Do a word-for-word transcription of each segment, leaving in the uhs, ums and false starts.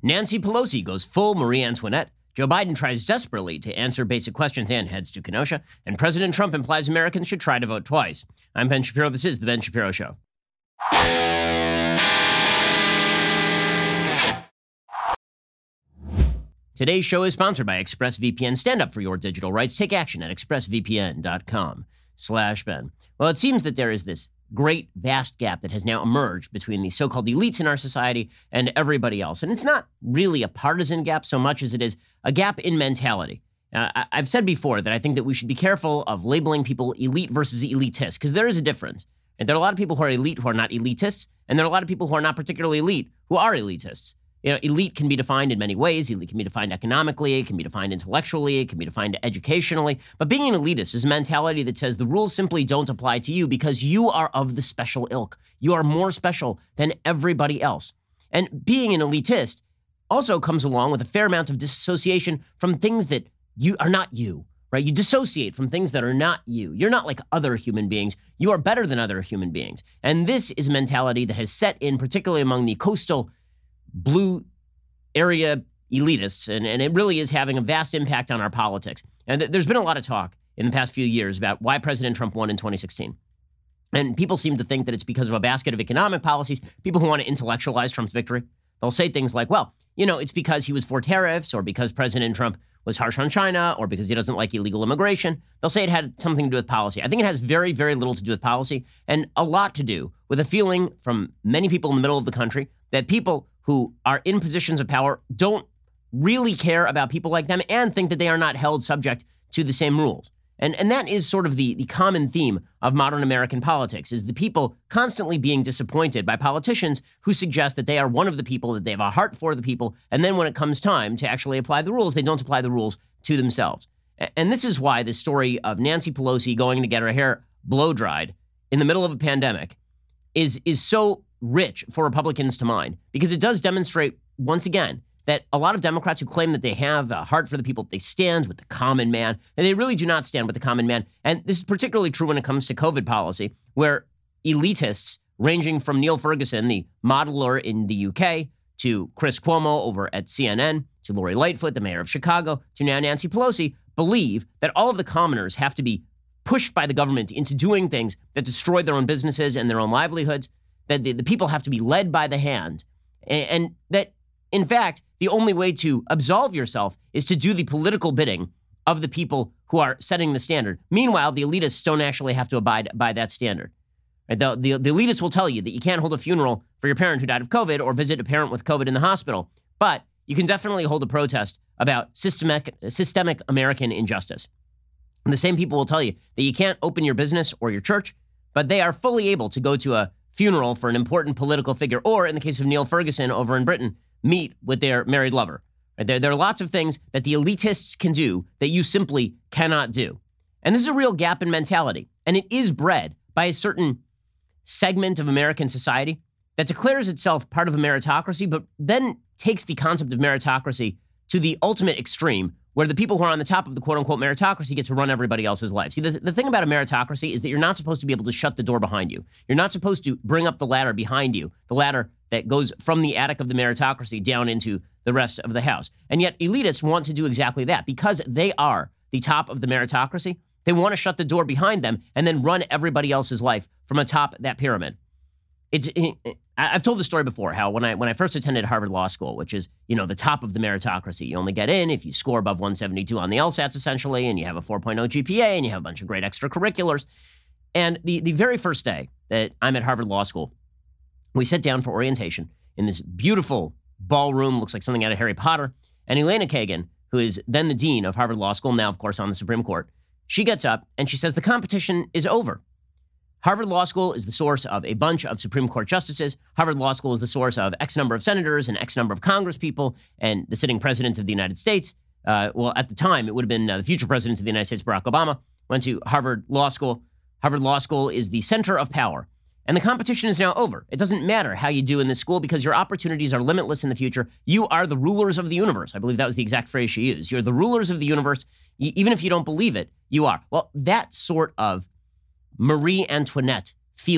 Nancy Pelosi goes full Marie Antoinette. Joe Biden tries desperately to answer basic questions and heads to Kenosha. And President Trump implies Americans should try to vote twice. I'm Ben Shapiro. This is The Ben Shapiro Show. Today's show is sponsored by ExpressVPN. Stand up for your digital rights. Take action at expressvpn.com slash Ben. Well, it seems that there is this great, vast gap that has now emerged between the so-called elites in our society and everybody else. And it's not really a partisan gap so much as it is a gap in mentality. Uh, I- I've said before that I think that we should be careful of labeling people elite versus elitist, because there is a difference. And there are a lot of people who are elite who are not elitists, and there are a lot of people who are not particularly elite who are elitists. You know, elite can be defined in many ways. Elite can be defined economically, it can be defined intellectually, it can be defined educationally. But being an elitist is a mentality that says the rules simply don't apply to you because you are of the special ilk. You are more special than everybody else. And being an elitist also comes along with a fair amount of disassociation from things that you are not you, right? You dissociate from things that are not you. You're not like other human beings. You are better than other human beings. And this is a mentality that has set in, particularly among the coastal blue area elitists, and, and it really is having a vast impact on our politics. And th- there's been a lot of talk in the past few years about why President Trump won in twenty sixteen. And people seem to think that it's because of a basket of economic policies. People who want to intellectualize Trump's victory, they'll say things like, well, you know, it's because he was for tariffs, or because President Trump was harsh on China, or because he doesn't like illegal immigration. They'll say it had something to do with policy. I think it has very, very little to do with policy, and a lot to do with a feeling from many people in the middle of the country that people who are in positions of power don't really care about people like them and think that they are not held subject to the same rules. And and that is sort of the, the common theme of modern American politics, is the people constantly being disappointed by politicians who suggest that they are one of the people, that they have a heart for the people, and then when it comes time to actually apply the rules, they don't apply the rules to themselves. And this is why the story of Nancy Pelosi going to get her hair blow-dried in the middle of a pandemic is is so rich for Republicans to mine, because it does demonstrate, once again, that a lot of Democrats who claim that they have a heart for the people, they stand with the common man, and they really do not stand with the common man. And this is particularly true when it comes to COVID policy, where elitists ranging from Neil Ferguson, the modeler in the U K, to Chris Cuomo over at C N N, to Lori Lightfoot, the mayor of Chicago, to now Nancy Pelosi, believe that all of the commoners have to be pushed by the government into doing things that destroy their own businesses and their own livelihoods, that the, the people have to be led by the hand, and, and that, in fact, the only way to absolve yourself is to do the political bidding of the people who are setting the standard. Meanwhile, the elitists don't actually have to abide by that standard. Right? The, the, the elitists will tell you that you can't hold a funeral for your parent who died of COVID or visit a parent with COVID in the hospital, but you can definitely hold a protest about systemic, systemic American injustice. And the same people will tell you that you can't open your business or your church, but they are fully able to go to a funeral for an important political figure, or in the case of Neil Ferguson over in Britain, meet with their married lover. Right? There, there are lots of things that the elitists can do that you simply cannot do. And this is a real gap in mentality. And it is bred by a certain segment of American society that declares itself part of a meritocracy, but then takes the concept of meritocracy to the ultimate extreme, where the people who are on the top of the quote-unquote meritocracy get to run everybody else's life. See, the, the thing about a meritocracy is that you're not supposed to be able to shut the door behind you. You're not supposed to bring up the ladder behind you, the ladder that goes from the attic of the meritocracy down into the rest of the house. And yet elitists want to do exactly that. Because they are the top of the meritocracy, they want to shut the door behind them and then run everybody else's life from atop that pyramid. It's, it, I've told the story before, how when I when I first attended Harvard Law School, which is, you know, the top of the meritocracy, you only get in if you score above one seventy-two on the LSATs, essentially, and you have a four point oh G P A, and you have a bunch of great extracurriculars. And the, the very first day that I'm at Harvard Law School, we sit down for orientation in this beautiful ballroom, looks like something out of Harry Potter, and Elena Kagan, who is then the dean of Harvard Law School, now, of course, on the Supreme Court, she gets up and she says, the competition is over. Harvard Law School is the source of a bunch of Supreme Court justices. Harvard Law School is the source of X number of senators and X number of Congress people and the sitting president of the United States. Uh, well, at the time, it would have been uh, the future president of the United States, Barack Obama, went to Harvard Law School. Harvard Law School is the center of power. And the competition is now over. It doesn't matter how you do in this school because your opportunities are limitless in the future. You are the rulers of the universe. I believe that was the exact phrase she used. You're the rulers of the universe. Even if you don't believe it, you are. Well, that sort of Marie Antoinette feeling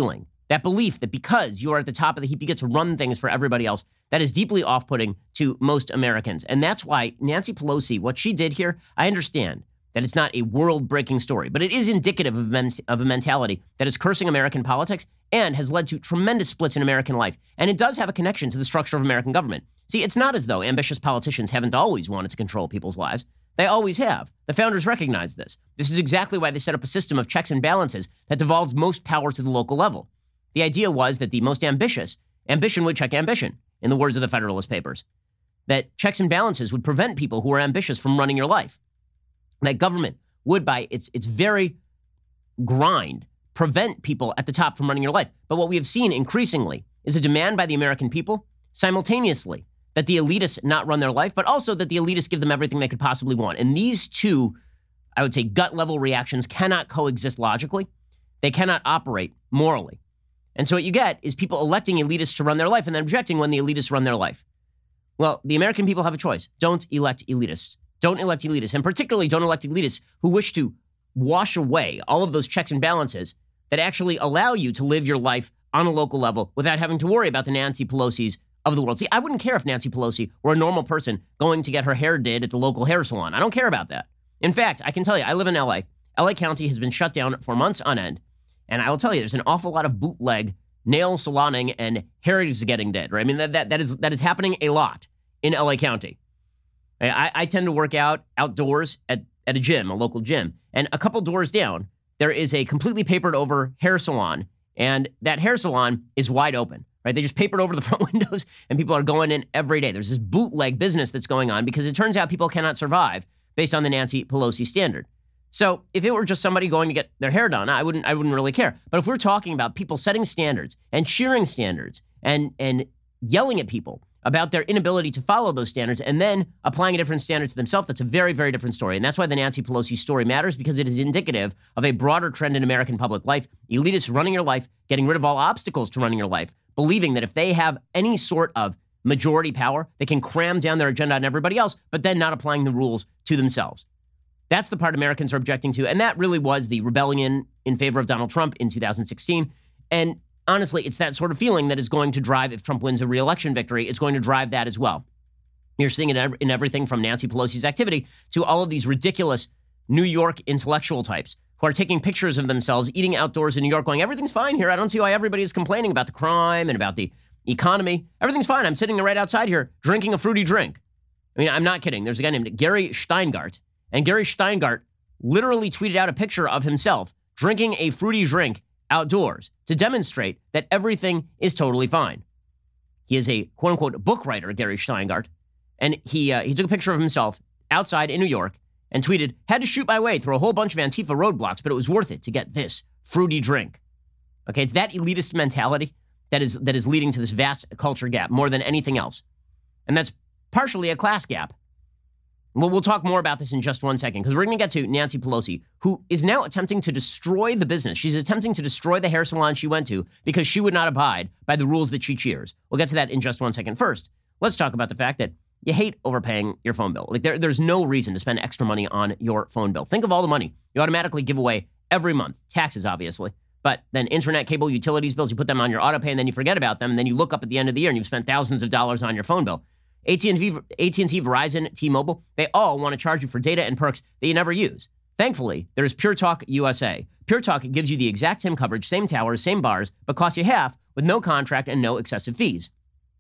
That belief that because you are at the top of the heap, you get to run things for everybody else, that is deeply off-putting to most Americans. And that's why Nancy Pelosi, what she did here, I understand that it's not a world-breaking story, but it is indicative of, men- of a mentality that is cursing American politics and has led to tremendous splits in American life. And it does have a connection to the structure of American government. See, it's not as though ambitious politicians haven't always wanted to control people's lives. They always have. The founders recognized this. This is exactly why they set up a system of checks and balances that devolved most power to the local level. The idea was that the most ambitious, ambition would check ambition, in the words of the Federalist Papers. That checks and balances would prevent people who are ambitious from running your life. That government would, by its, its very grind, prevent people at the top from running your life. But what we have seen increasingly is a demand by the American people, simultaneously, that the elitists not run their life, but also that the elitists give them everything they could possibly want. And these two, I would say, gut-level reactions cannot coexist logically. They cannot operate morally. And so what you get is people electing elitists to run their life and then objecting when the elitists run their life. Well, the American people have a choice. Don't elect elitists. Don't elect elitists. And particularly don't elect elitists who wish to wash away all of those checks and balances that actually allow you to live your life on a local level without having to worry about the Nancy Pelosi's of the world. See, I wouldn't care if Nancy Pelosi were a normal person going to get her hair did at the local hair salon. I don't care about that. In fact, I can tell you, I live in L A. L A County has been shut down for months on end. And I will tell you, there's an awful lot of bootleg nail saloning and hair is getting dead, right? I mean, that, that, that, is, that is happening a lot in L A County. I, I tend to work out outdoors at, at a gym, a local gym. And a couple doors down, there is a completely papered over hair salon. And that hair salon is wide open, right? They just papered over the front windows and people are going in every day. There's this bootleg business that's going on because it turns out people cannot survive based on the Nancy Pelosi standard. So if it were just somebody going to get their hair done, I wouldn't I wouldn't really care. But if we're talking about people setting standards and cheering standards and, and yelling at people about their inability to follow those standards and then applying a different standard to themselves, that's a very, very different story. And that's why the Nancy Pelosi story matters, because it is indicative of a broader trend in American public life. Elitists running your life, getting rid of all obstacles to running your life, believing that if they have any sort of majority power, they can cram down their agenda on everybody else, but then not applying the rules to themselves. That's the part Americans are objecting to. And that really was the rebellion in favor of Donald Trump in two thousand sixteen. And honestly, it's that sort of feeling that is going to drive, if Trump wins a re-election victory, it's going to drive that as well. You're seeing it in everything from Nancy Pelosi's activity to all of these ridiculous New York intellectual types who are taking pictures of themselves eating outdoors in New York going, everything's fine here. I don't see why everybody is complaining about the crime and about the economy. Everything's fine. I'm sitting right outside here drinking a fruity drink. I mean, I'm not kidding. There's a guy named Gary Steingart. And Gary Steingart literally tweeted out a picture of himself drinking a fruity drink outdoors to demonstrate that everything is totally fine. He is a quote-unquote book writer, Gary Steingart, and he uh, he took a picture of himself outside in New York and tweeted, had to shoot my way through a whole bunch of Antifa roadblocks, but it was worth it to get this fruity drink. Okay, it's that elitist mentality that is that is leading to this vast culture gap more than anything else. And that's partially a class gap. Well, we'll talk more about this in just one second, because we're going to get to Nancy Pelosi, who is now attempting to destroy the business. She's attempting to destroy the hair salon she went to because she would not abide by the rules that she cheers. We'll get to that in just one second. First, let's talk about the fact that you hate overpaying your phone bill. Like there, there's no reason to spend extra money on your phone bill. Think of all the money you automatically give away every month. Taxes, obviously. But then internet, cable, utilities bills, you put them on your auto pay and then you forget about them. And then you look up at the end of the year and you've spent thousands of dollars on your phone bill. A T and T, A T and T, Verizon, T-Mobile, they all want to charge you for data and perks that you never use. Thankfully, there's Pure Talk U S A. Pure Talk gives you the exact same coverage, same towers, same bars, but costs you half with no contract and no excessive fees.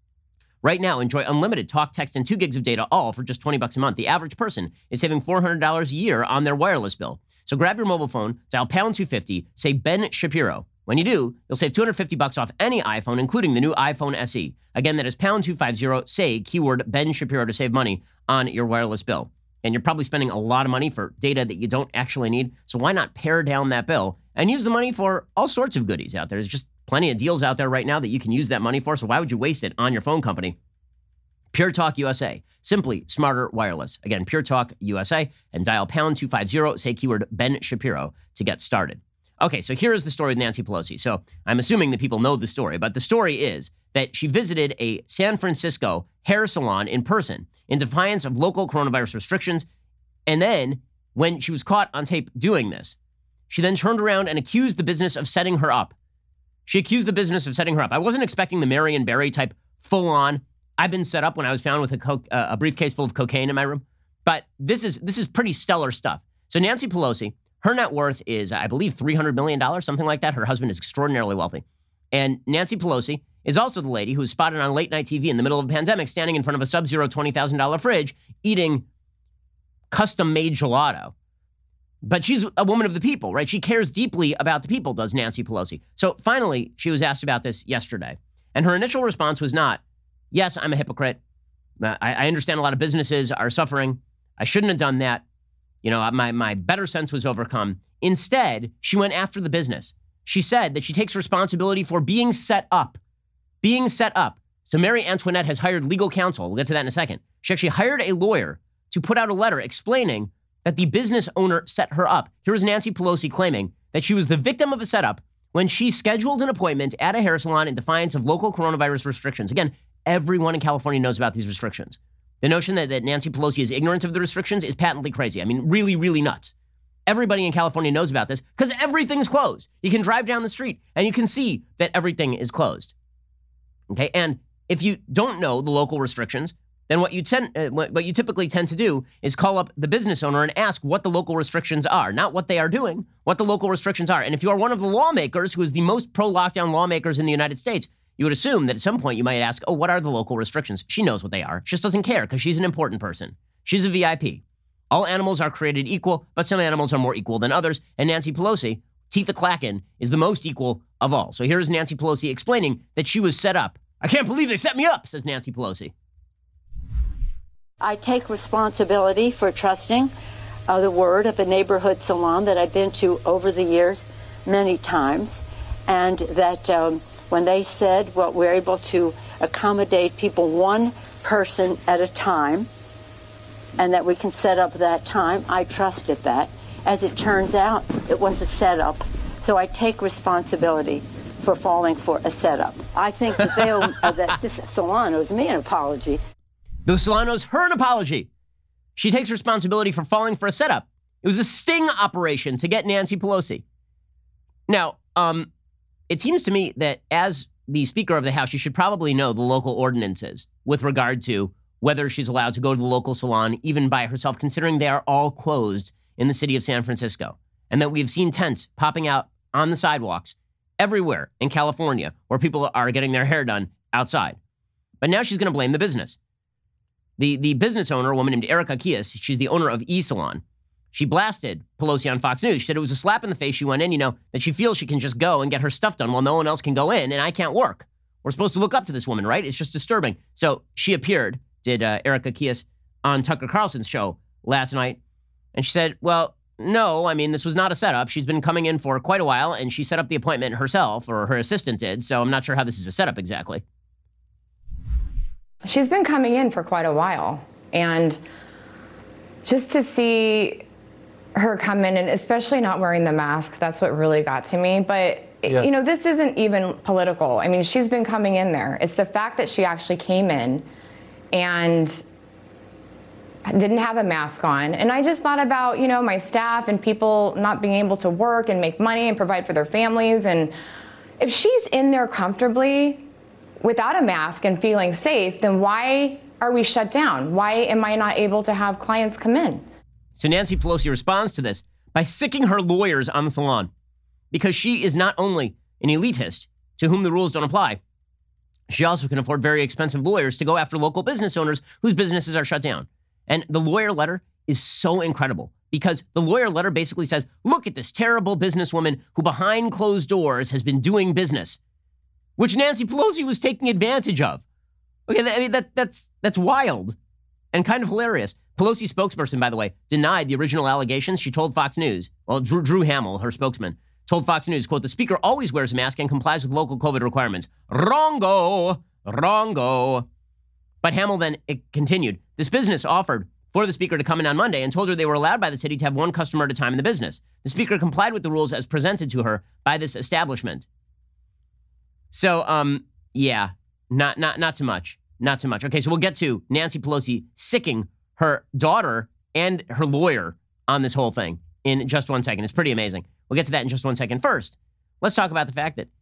Right now, enjoy unlimited talk, text, and two gigs of data, all for just twenty bucks a month. The average person is saving four hundred dollars a year on their wireless bill. So grab your mobile phone, dial pound two fifty, say Ben Shapiro. When you do, you'll save two hundred fifty bucks off any iPhone, including the new iPhone S E. Again, that is pound two fifty, say keyword Ben Shapiro to save money on your wireless bill. And you're probably spending a lot of money for data that you don't actually need. So why not pare down that bill and use the money for all sorts of goodies out there? There's just plenty of deals out there right now that you can use that money for. So why would you waste it on your phone company? Pure Talk U S A, simply smarter wireless. Again, Pure Talk U S A, and dial pound two fifty, say keyword Ben Shapiro to get started. Okay, so here is the story of Nancy Pelosi. So I'm assuming that people know the story, but the story is that she visited a San Francisco hair salon in person in defiance of local coronavirus restrictions. And then when she was caught on tape doing this, she then turned around and accused the business of setting her up. She accused the business of setting her up. I wasn't expecting the Marion Barry type full-on, I've been set up when I was found with a, co- uh, a briefcase full of cocaine in my room. But this is this is pretty stellar stuff. So Nancy Pelosi, her net worth is, I believe, three hundred million dollars, something like that. Her husband is extraordinarily wealthy. And Nancy Pelosi is also the lady who was spotted on late night T V in the middle of a pandemic standing in front of a Sub-Zero twenty thousand dollars fridge eating custom-made gelato. But she's a woman of the people, right? She cares deeply about the people, does Nancy Pelosi. So finally, she was asked about this yesterday. And her initial response was not, yes, I'm a hypocrite. I, I understand a lot of businesses are suffering. I shouldn't have done that. You know, my, my better sense was overcome. Instead, she went after the business. She said that she takes responsibility for being set up. Being set up. So Mary Antoinette has hired legal counsel. We'll get to that in a second. She actually hired a lawyer to put out a letter explaining that the business owner set her up. Here was Nancy Pelosi claiming that she was the victim of a setup when she scheduled an appointment at a hair salon in defiance of local coronavirus restrictions. Again, everyone in California knows about these restrictions. The notion that, that Nancy Pelosi is ignorant of the restrictions is patently crazy. I mean, really, really nuts. Everybody in California knows about this because everything's closed. You can drive down the street and you can see that everything is closed. Okay, and if you don't know the local restrictions, then what you tend, uh, what, what you typically tend to do is call up the business owner and ask what the local restrictions are, not what they are doing, what the local restrictions are. And if you are one of the lawmakers who is the most pro-lockdown lawmakers in the United States, you would assume that at some point you might ask, oh, what are the local restrictions? She knows what they are. She just doesn't care because she's an important person. She's a V I P. All animals are created equal, but some animals are more equal than others. And Nancy Pelosi, Teeth Clacken, is the most equal of all. So here's Nancy Pelosi explaining that she was set up. I can't believe they set me up, says Nancy Pelosi. I take responsibility for trusting uh, the word of a neighborhood salon that I've been to over the years many times, and that um, when they said, well, we're able to accommodate people one person at a time, and that we can set up that time, I trusted that. As it turns out, it was a setup, so I take responsibility for falling for a setup. I think that, they owe, uh, that this salon owes me an apology. The salon owes her an apology. She takes responsibility for falling for a setup. It was a sting operation to get Nancy Pelosi. Now, um, it seems to me that as the Speaker of the House, she should probably know the local ordinances with regard to whether she's allowed to go to the local salon even by herself, considering they are all closed in the city of San Francisco, and that we've seen tents popping out on the sidewalks everywhere in California where people are getting their hair done outside. But now she's going to blame the business. The, the business owner, a woman named Erica Kies, she's the owner of E-Salon. She blasted Pelosi on Fox News. She said it was a slap in the face. She went in, you know, that she feels she can just go and get her stuff done while no one else can go in, and I can't work. We're supposed to look up to this woman, right? It's just disturbing. So she appeared, did uh, Erica Kies, on Tucker Carlson's show last night, and she said, well, no, I mean, this was not a setup. She's been coming in for quite a while, and she set up the appointment herself, or her assistant did, so I'm not sure how this is a setup exactly. She's been coming in for quite a while, and just to see her come in, and especially not wearing the mask, that's what really got to me. But, yes. You know, this isn't even political. I mean, she's been coming in there. It's the fact that she actually came in and didn't have a mask on. And I just thought about, you know, my staff and people not being able to work and make money and provide for their families. And if she's in there comfortably without a mask and feeling safe, then why are we shut down? Why am I not able to have clients come in? So Nancy Pelosi responds to this by sicking her lawyers on the salon, because she is not only an elitist to whom the rules don't apply, she also can afford very expensive lawyers to go after local business owners whose businesses are shut down. And the lawyer letter is so incredible, because the lawyer letter basically says, look at this terrible businesswoman who behind closed doors has been doing business, which Nancy Pelosi was taking advantage of. Okay, I mean, that, that's that's wild and kind of hilarious. Pelosi's spokesperson, by the way, denied the original allegations. She told Fox News, well, Drew, Drew Hamill, her spokesman, told Fox News, quote, the speaker always wears a mask and complies with local COVID requirements. Wrongo, wrongo. But Hamill then it continued, this business offered for the speaker to come in on Monday and told her they were allowed by the city to have one customer at a time in the business. The speaker complied with the rules as presented to her by this establishment. So, um, yeah, not not not too much. Not too much. Okay, so we'll get to Nancy Pelosi sicking her daughter and her lawyer on this whole thing in just one second. It's pretty amazing. We'll get to that in just one second. First, let's talk about the fact that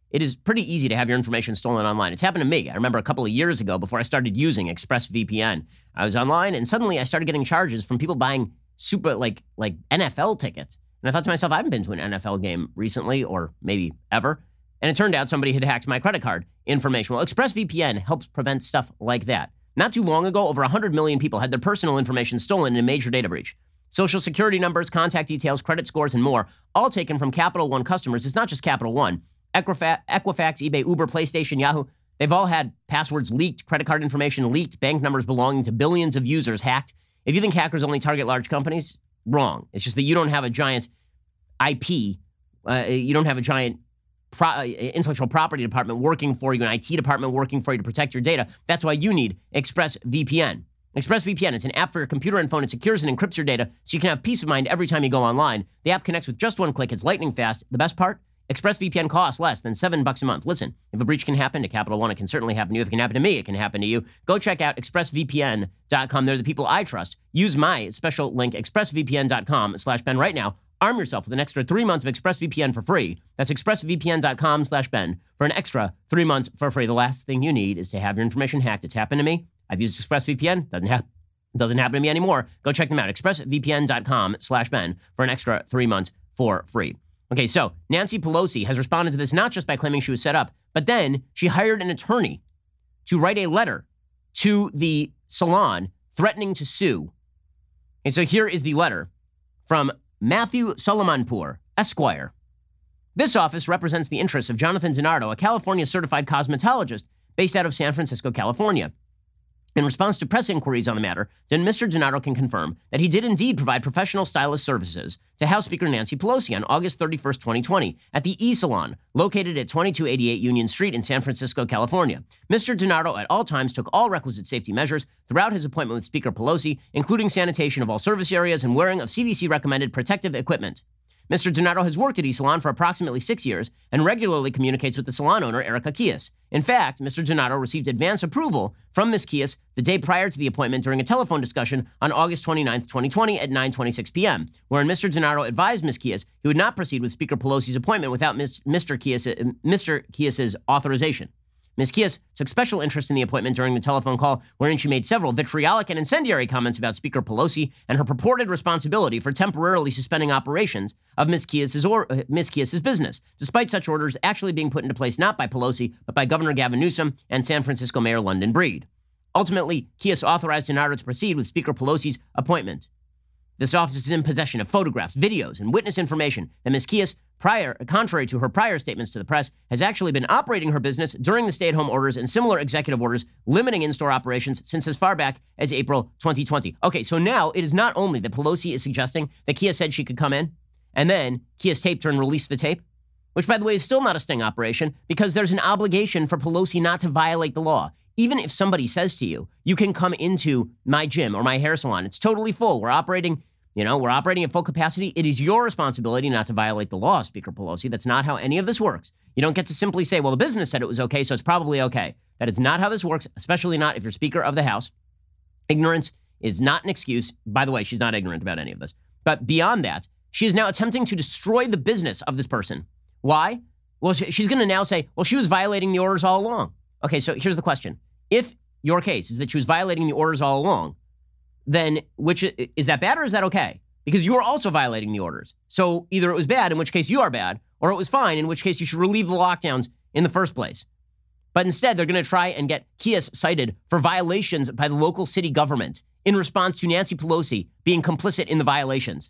it is pretty easy to have your information stolen online. It's happened to me. I remember a couple of years ago, before I started using ExpressVPN, I was online and suddenly I started getting charges from people buying super like like N F L tickets. And I thought to myself, I haven't been to an N F L game recently, or maybe ever. And it turned out somebody had hacked my credit card information. Well, ExpressVPN helps prevent stuff like that. Not too long ago, over one hundred million people had their personal information stolen in a major data breach. Social security numbers, contact details, credit scores, and more, all taken from Capital One customers. It's not just Capital One. Equifax, Equifax, eBay, Uber, PlayStation, Yahoo, they've all had passwords leaked, credit card information leaked, bank numbers belonging to billions of users hacked. If you think hackers only target large companies, wrong. It's just that you don't have a giant I P, uh, you don't have a giant pro- intellectual property department working for you, an I T department working for you to protect your data. That's why you need ExpressVPN. ExpressVPN, it's an app for your computer and phone. It secures and encrypts your data so you can have peace of mind every time you go online. The app connects with just one click. It's lightning fast. The best part? ExpressVPN costs less than seven bucks a month. Listen, if a breach can happen to Capital One, it can certainly happen to you. If it can happen to me, it can happen to you. Go check out express V P N dot com. They're the people I trust. Use my special link, expressvpn.com slash Ben right now. Arm yourself with an extra three months of ExpressVPN for free. That's expressvpn.com slash Ben for an extra three months for free. The last thing you need is to have your information hacked. It's happened to me. I've used ExpressVPN. Doesn't happen. Doesn't happen to me anymore. Go check them out. expressvpn.com slash Ben for an extra three months for free. Okay, so Nancy Pelosi has responded to this not just by claiming she was set up, but then she hired an attorney to write a letter to the salon threatening to sue. And so here is the letter from Matthew Solomonpour, Esquire. This office represents the interests of Jonathan DiNardo, a California certified cosmetologist based out of San Francisco, California. In response to press inquiries on the matter, then Mister DiNardo can confirm that he did indeed provide professional stylist services to House Speaker Nancy Pelosi on August thirty-first, twenty twenty, at the E-Salon, located at twenty-two eighty-eight Union Street in San Francisco, California. Mister DiNardo at all times took all requisite safety measures throughout his appointment with Speaker Pelosi, including sanitation of all service areas and wearing of C D C-recommended protective equipment. Mister DiNardo has worked at E-Salon for approximately six years and regularly communicates with the salon owner, Erica Kies. In fact, Mister DiNardo received advance approval from Miz Kies the day prior to the appointment during a telephone discussion on August twenty-ninth, twenty twenty at nine twenty-six p.m., wherein Mister DiNardo advised Miz Kies he would not proceed with Speaker Pelosi's appointment without Mister Kies, Mister Kies' authorization. Miz Kies took special interest in the appointment during the telephone call, wherein she made several vitriolic and incendiary comments about Speaker Pelosi and her purported responsibility for temporarily suspending operations of Miz Kies' or uh, Miz Kies' business, despite such orders actually being put into place not by Pelosi, but by Governor Gavin Newsom and San Francisco Mayor London Breed. Ultimately, Kies authorized DiNardo to proceed with Speaker Pelosi's appointment. This office is in possession of photographs, videos, and witness information that Miz Kies, prior, contrary to her prior statements to the press, has actually been operating her business during the stay-at-home orders and similar executive orders limiting in-store operations since as far back as April twenty twenty. Okay, so now it is not only that Pelosi is suggesting that Kies said she could come in, and then Kies taped her and released the tape, which, by the way, is still not a sting operation because there's an obligation for Pelosi not to violate the law. Even if somebody says to you, you can come into my gym or my hair salon, it's totally full, we're operating, you know, we're operating at full capacity, it is your responsibility not to violate the law, Speaker Pelosi. That's not how any of this works. You don't get to simply say, well, the business said it was okay, so it's probably okay. That is not how this works, especially not if you're Speaker of the House. Ignorance is not an excuse. By the way, she's not ignorant about any of this. But beyond that, she is now attempting to destroy the business of this person. Why? Well, she's going to now say, well, she was violating the orders all along. Okay, so here's the question. If your case is that she was violating the orders all along, then which is that bad or is that okay? Because you are also violating the orders. So either it was bad, in which case you are bad, or it was fine, in which case you should relieve the lockdowns in the first place. But instead, they're going to try and get Kies cited for violations by the local city government in response to Nancy Pelosi being complicit in the violations.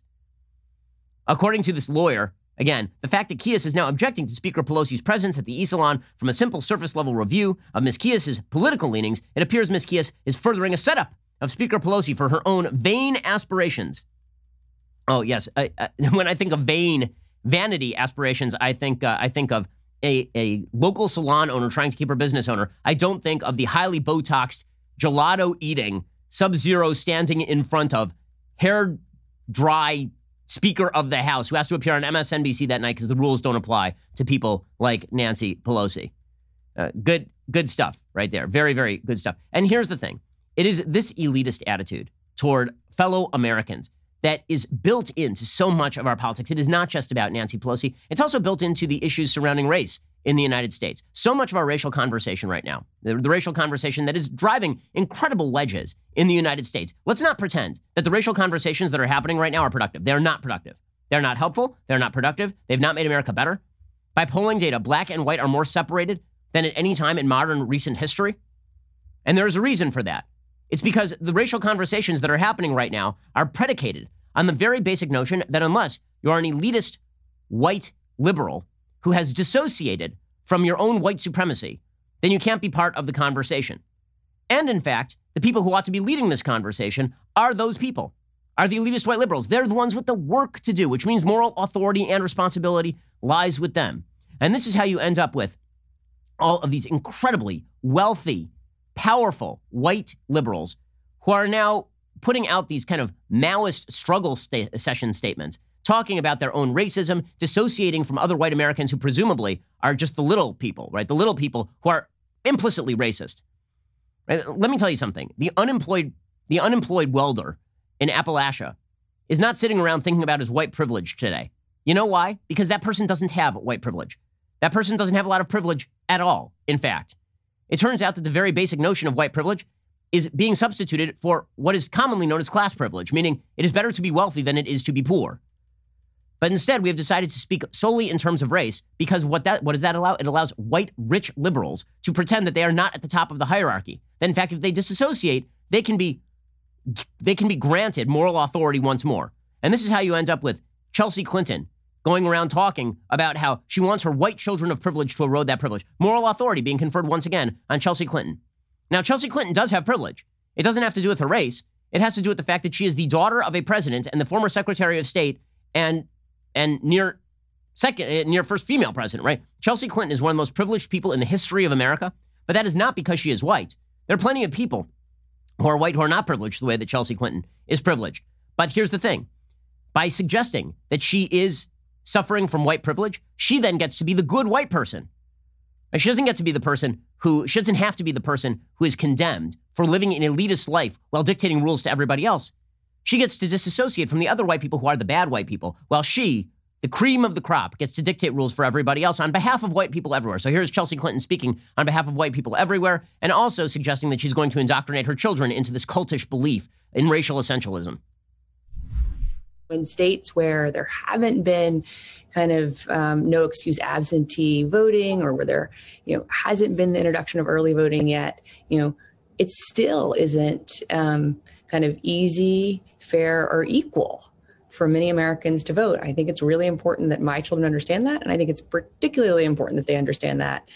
According to this lawyer, again, the fact that Kies is now objecting to Speaker Pelosi's presence at the E-Salon from a simple surface-level review of Miz Kies' political leanings, it appears Miz Kies is furthering a setup of Speaker Pelosi for her own vain aspirations. Oh, yes. I, I, when I think of vain, vanity aspirations, I think uh, I think of a, a local salon owner trying to keep her business owner. I don't think of the highly Botoxed, gelato-eating, Sub-Zero standing in front of hair-dry Speaker of the House who has to appear on M S N B C that night because the rules don't apply to people like Nancy Pelosi. Uh, good, good stuff right there. Very, very good stuff. And here's the thing. It is this elitist attitude toward fellow Americans that is built into so much of our politics. It is not just about Nancy Pelosi. It's also built into the issues surrounding race in the United States. So much of our racial conversation right now, the, the racial conversation that is driving incredible wedges in the United States. Let's not pretend that the racial conversations that are happening right now are productive. They're not productive. They're not helpful. They're not productive. They've not made America better. By polling data, black and white are more separated than at any time in modern recent history. And there's a reason for that. It's because the racial conversations that are happening right now are predicated on the very basic notion that unless you're an elitist white liberal who has dissociated from your own white supremacy, then you can't be part of the conversation. And in fact, the people who ought to be leading this conversation are those people, are the elitist white liberals. They're the ones with the work to do, which means moral authority and responsibility lies with them. And this is how you end up with all of these incredibly wealthy, powerful white liberals who are now putting out these kind of Maoist struggle sta- session statements, talking about their own racism, dissociating from other white Americans who presumably are just the little people, right? The little people who are implicitly racist. Right? Let me tell you something. The unemployed, the unemployed welder in Appalachia is not sitting around thinking about his white privilege today. You know why? Because that person doesn't have white privilege. That person doesn't have a lot of privilege at all, in fact. It turns out that the very basic notion of white privilege is being substituted for what is commonly known as class privilege, meaning it is better to be wealthy than it is to be poor. But instead, we have decided to speak solely in terms of race because what that what does that allow? It allows white, rich liberals to pretend that they are not at the top of the hierarchy. That in fact, if they disassociate, they can be they can be granted moral authority once more. And this is how you end up with Chelsea Clinton going around talking about how she wants her white children of privilege to erode that privilege. Moral authority being conferred once again on Chelsea Clinton. Now, Chelsea Clinton does have privilege. It doesn't have to do with her race. It has to do with the fact that she is the daughter of a president and the former Secretary of State and and near second, near first female president, right? Chelsea Clinton is one of the most privileged people in the history of America, but that is not because she is white. There are plenty of people who are white who are not privileged the way that Chelsea Clinton is privileged. But here's the thing. By suggesting that she is suffering from white privilege, she then gets to be the good white person. And she doesn't get to be the person who, she doesn't have to be the person who is condemned for living an elitist life while dictating rules to everybody else. She gets to disassociate from the other white people who are the bad white people, while she, the cream of the crop, gets to dictate rules for everybody else on behalf of white people everywhere. So here's Chelsea Clinton speaking on behalf of white people everywhere and also suggesting that she's going to indoctrinate her children into this cultish belief in racial essentialism. In states where there haven't been kind of um, no excuse absentee voting, or where there, you know, hasn't been the introduction of early voting yet, you know, it still isn't um, kind of easy, fair, or equal for many Americans to vote. I think it's really important that my children understand that. And I think it's particularly important that they understand that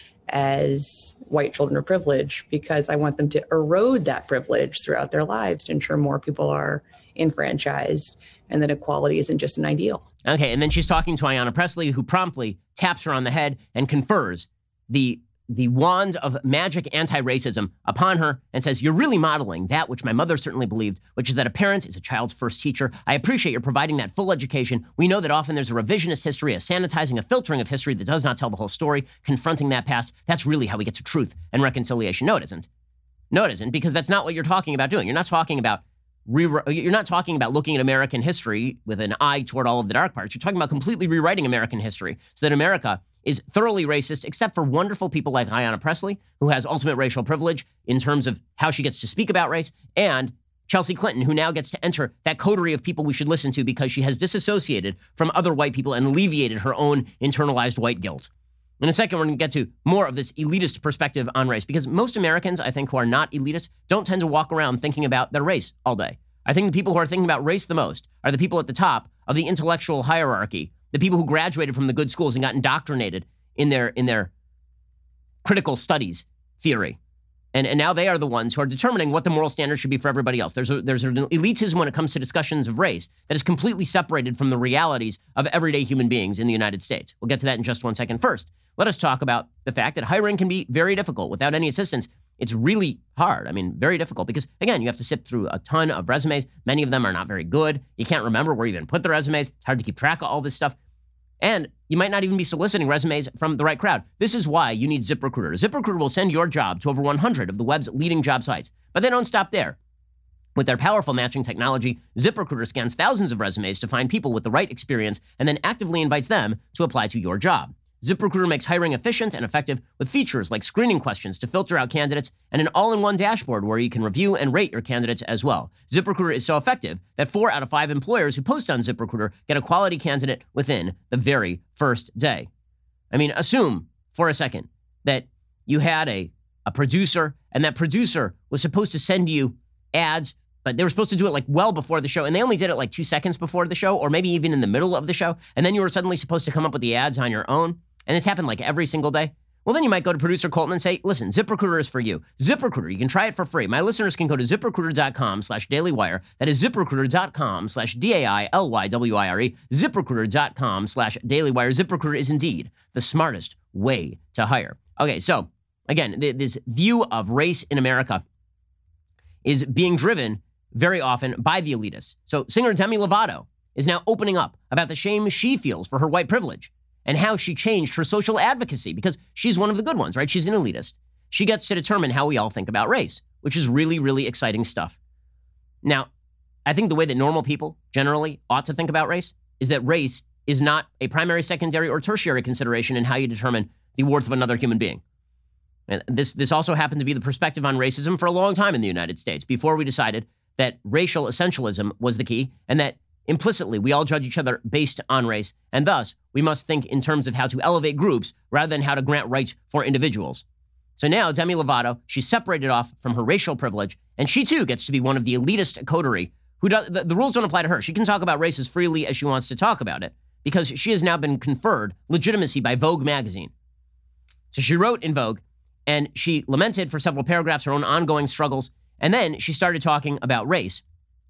as white children of privilege, because I want them to erode that privilege throughout their lives to ensure more people are enfranchised and that equality isn't just an ideal. Okay, and then she's talking to Ayanna Pressley, who promptly taps her on the head and confers the the wand of magic anti-racism upon her and says, "You're really modeling that which my mother certainly believed, which is that a parent is a child's first teacher. I appreciate your providing that full education. We know that often there's a revisionist history, a sanitizing, a filtering of history that does not tell the whole story, confronting that past. That's really how we get to truth and reconciliation." No, it isn't. No, it isn't, because that's not what you're talking about doing. You're not talking about Re- you're not talking about looking at American history with an eye toward all of the dark parts. You're talking about completely rewriting American history so that America is thoroughly racist, except for wonderful people like Ayanna Pressley, who has ultimate racial privilege in terms of how she gets to speak about race, and Chelsea Clinton, who now gets to enter that coterie of people we should listen to because she has disassociated from other white people and alleviated her own internalized white guilt. In a second, we're going to get to more of this elitist perspective on race, because most Americans, I think, who are not elitists, don't tend to walk around thinking about their race all day. I think the people who are thinking about race the most are the people at the top of the intellectual hierarchy, the people who graduated from the good schools and got indoctrinated in their in their critical studies theory. And, and now they are the ones who are determining what the moral standard should be for everybody else. There's a, there's an elitism when it comes to discussions of race that is completely separated from the realities of everyday human beings in the United States. We'll get to that in just one second. First, let us talk about the fact that hiring can be very difficult. Without any assistance, it's really hard. I mean, very difficult because, again, you have to sift through a ton of resumes. Many of them are not very good. You can't remember where you even put the resumes. It's hard to keep track of all this stuff. And you might not even be soliciting resumes from the right crowd. This is why you need ZipRecruiter. ZipRecruiter will send your job to over one hundred of the web's leading job sites. But they don't stop there. With their powerful matching technology, ZipRecruiter scans thousands of resumes to find people with the right experience and then actively invites them to apply to your job. ZipRecruiter makes hiring efficient and effective with features like screening questions to filter out candidates and an all-in-one dashboard where you can review and rate your candidates as well. ZipRecruiter is so effective that four out of five employers who post on ZipRecruiter get a quality candidate within the very first day. I mean, assume for a second that you had a, a producer, and that producer was supposed to send you ads, but they were supposed to do it like well before the show, and they only did it like two seconds before the show, or maybe even in the middle of the show, and then you were suddenly supposed to come up with the ads on your own, and this happened like every single day. Well, then you might go to producer Colton and say, listen, ZipRecruiter is for you. ZipRecruiter, you can try it for free. My listeners can go to ZipRecruiter.com slash DailyWire. That is ZipRecruiter.com slash D-A-I-L-Y-W-I-R-E. ZipRecruiter.com slash DailyWire. ZipRecruiter is indeed the smartest way to hire. Okay, so again, th- this view of race in America is being driven very often by the elitists. So singer Demi Lovato is now opening up about the shame she feels for her white privilege and how she changed her social advocacy because she's one of the good ones, right? She's an elitist. She gets to determine how we all think about race, which is really, really exciting stuff. Now, I think the way that normal people generally ought to think about race is that race is not a primary, secondary, or tertiary consideration in how you determine the worth of another human being. And this, this also happened to be the perspective on racism for a long time in the United States, before we decided that racial essentialism was the key, and that implicitly we all judge each other based on race, and thus we must think in terms of how to elevate groups rather than how to grant rights for individuals. So now Demi Lovato, she's separated off from her racial privilege, and she too gets to be one of the elitist coterie who does, the, the rules don't apply to her. She can talk about race as freely as she wants to talk about it because she has now been conferred legitimacy by Vogue magazine. So she wrote in Vogue, and she lamented for several paragraphs her own ongoing struggles. And then she started talking about race.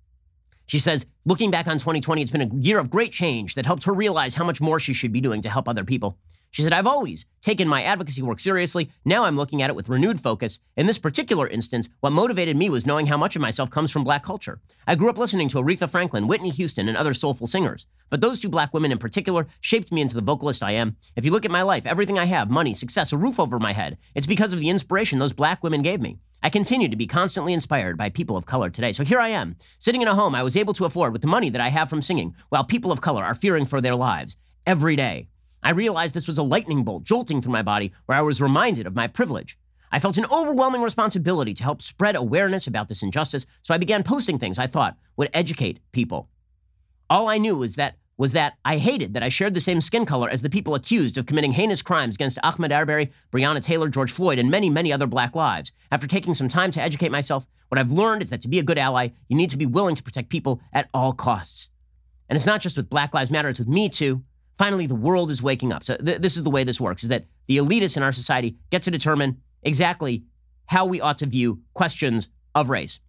She says, looking back on twenty twenty, it's been a year of great change that helped her realize how much more she should be doing to help other people. She said, I've always taken my advocacy work seriously. Now I'm looking at it with renewed focus. In this particular instance, what motivated me was knowing how much of myself comes from black culture. I grew up listening to Aretha Franklin, Whitney Houston, and other soulful singers. But those two black women in particular shaped me into the vocalist I am. If you look at my life, everything I have, money, success, a roof over my head, it's because of the inspiration those black women gave me. I continue to be constantly inspired by people of color today. So here I am, sitting in a home I was able to afford with the money that I have from singing, while people of color are fearing for their lives every day. I realized this was a lightning bolt jolting through my body where I was reminded of my privilege. I felt an overwhelming responsibility to help spread awareness about this injustice, so I began posting things I thought would educate people. All I knew was that was that I hated that I shared the same skin color as the people accused of committing heinous crimes against Ahmaud Arbery, Breonna Taylor, George Floyd, and many, many other black lives. After taking some time to educate myself, what I've learned is that to be a good ally, you need to be willing to protect people at all costs. And it's not just with Black Lives Matter, it's with me too. Finally, the world is waking up. So th- this is the way this works, is that the elitists in our society get to determine exactly how we ought to view questions of race.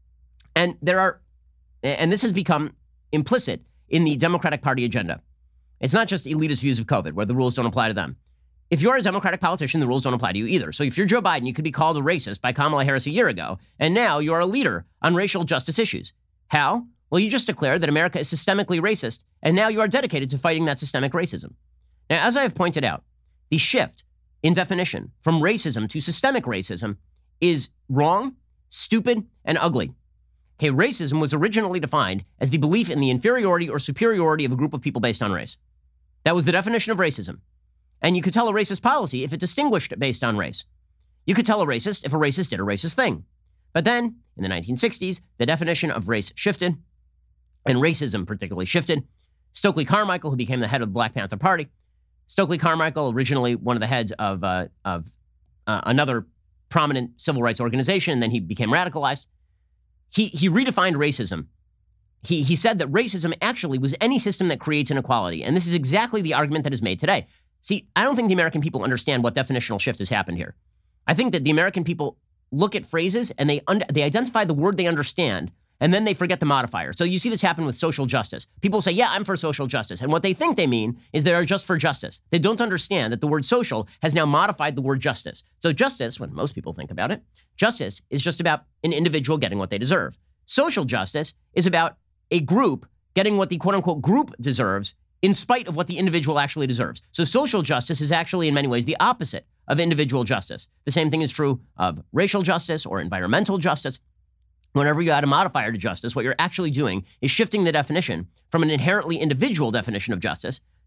And there are, and this has become implicit in the Democratic Party agenda. It's not just elitist views of COVID, where the rules don't apply to them. If you're a Democratic politician, the rules don't apply to you either. So if you're Joe Biden, you could be called a racist by Kamala Harris a year ago, and now you're a leader on racial justice issues. How? Well, you just declared that America is systemically racist, and now you are dedicated to fighting that systemic racism. Now, as I have pointed out, the shift in definition from racism to systemic racism is wrong, stupid, and ugly. Okay, racism was originally defined as the belief in the inferiority or superiority of a group of people based on race. That was the definition of racism. And you could tell a racist policy if it distinguished based on race. You could tell a racist if a racist did a racist thing. But then, in the nineteen sixties, the definition of race shifted, and racism particularly shifted. Stokely Carmichael, who became the head of the Black Panther Party, Stokely Carmichael, originally one of the heads of, uh, of uh, another prominent civil rights organization, and then he became radicalized. He, he redefined racism. He, he said that racism actually was any system that creates inequality, and this is exactly the argument that is made today. See, I don't think the American people understand what definitional shift has happened here. I think that the American people look at phrases and they un- they identify the word they understand, and then they forget the modifier. So you see this happen with social justice. People say, yeah, I'm for social justice. And what they think they mean is they are just for justice. They don't understand that the word social has now modified the word justice. So justice, when most people think about it, justice is just about an individual getting what they deserve. Social justice is about a group getting what the quote-unquote group deserves in spite of what the individual actually deserves. So social justice is actually in many ways the opposite of individual justice. The same thing is true of racial justice or environmental justice. Whenever you add a modifier to justice, what you're actually doing is shifting the definition from an inherently individual definition of justice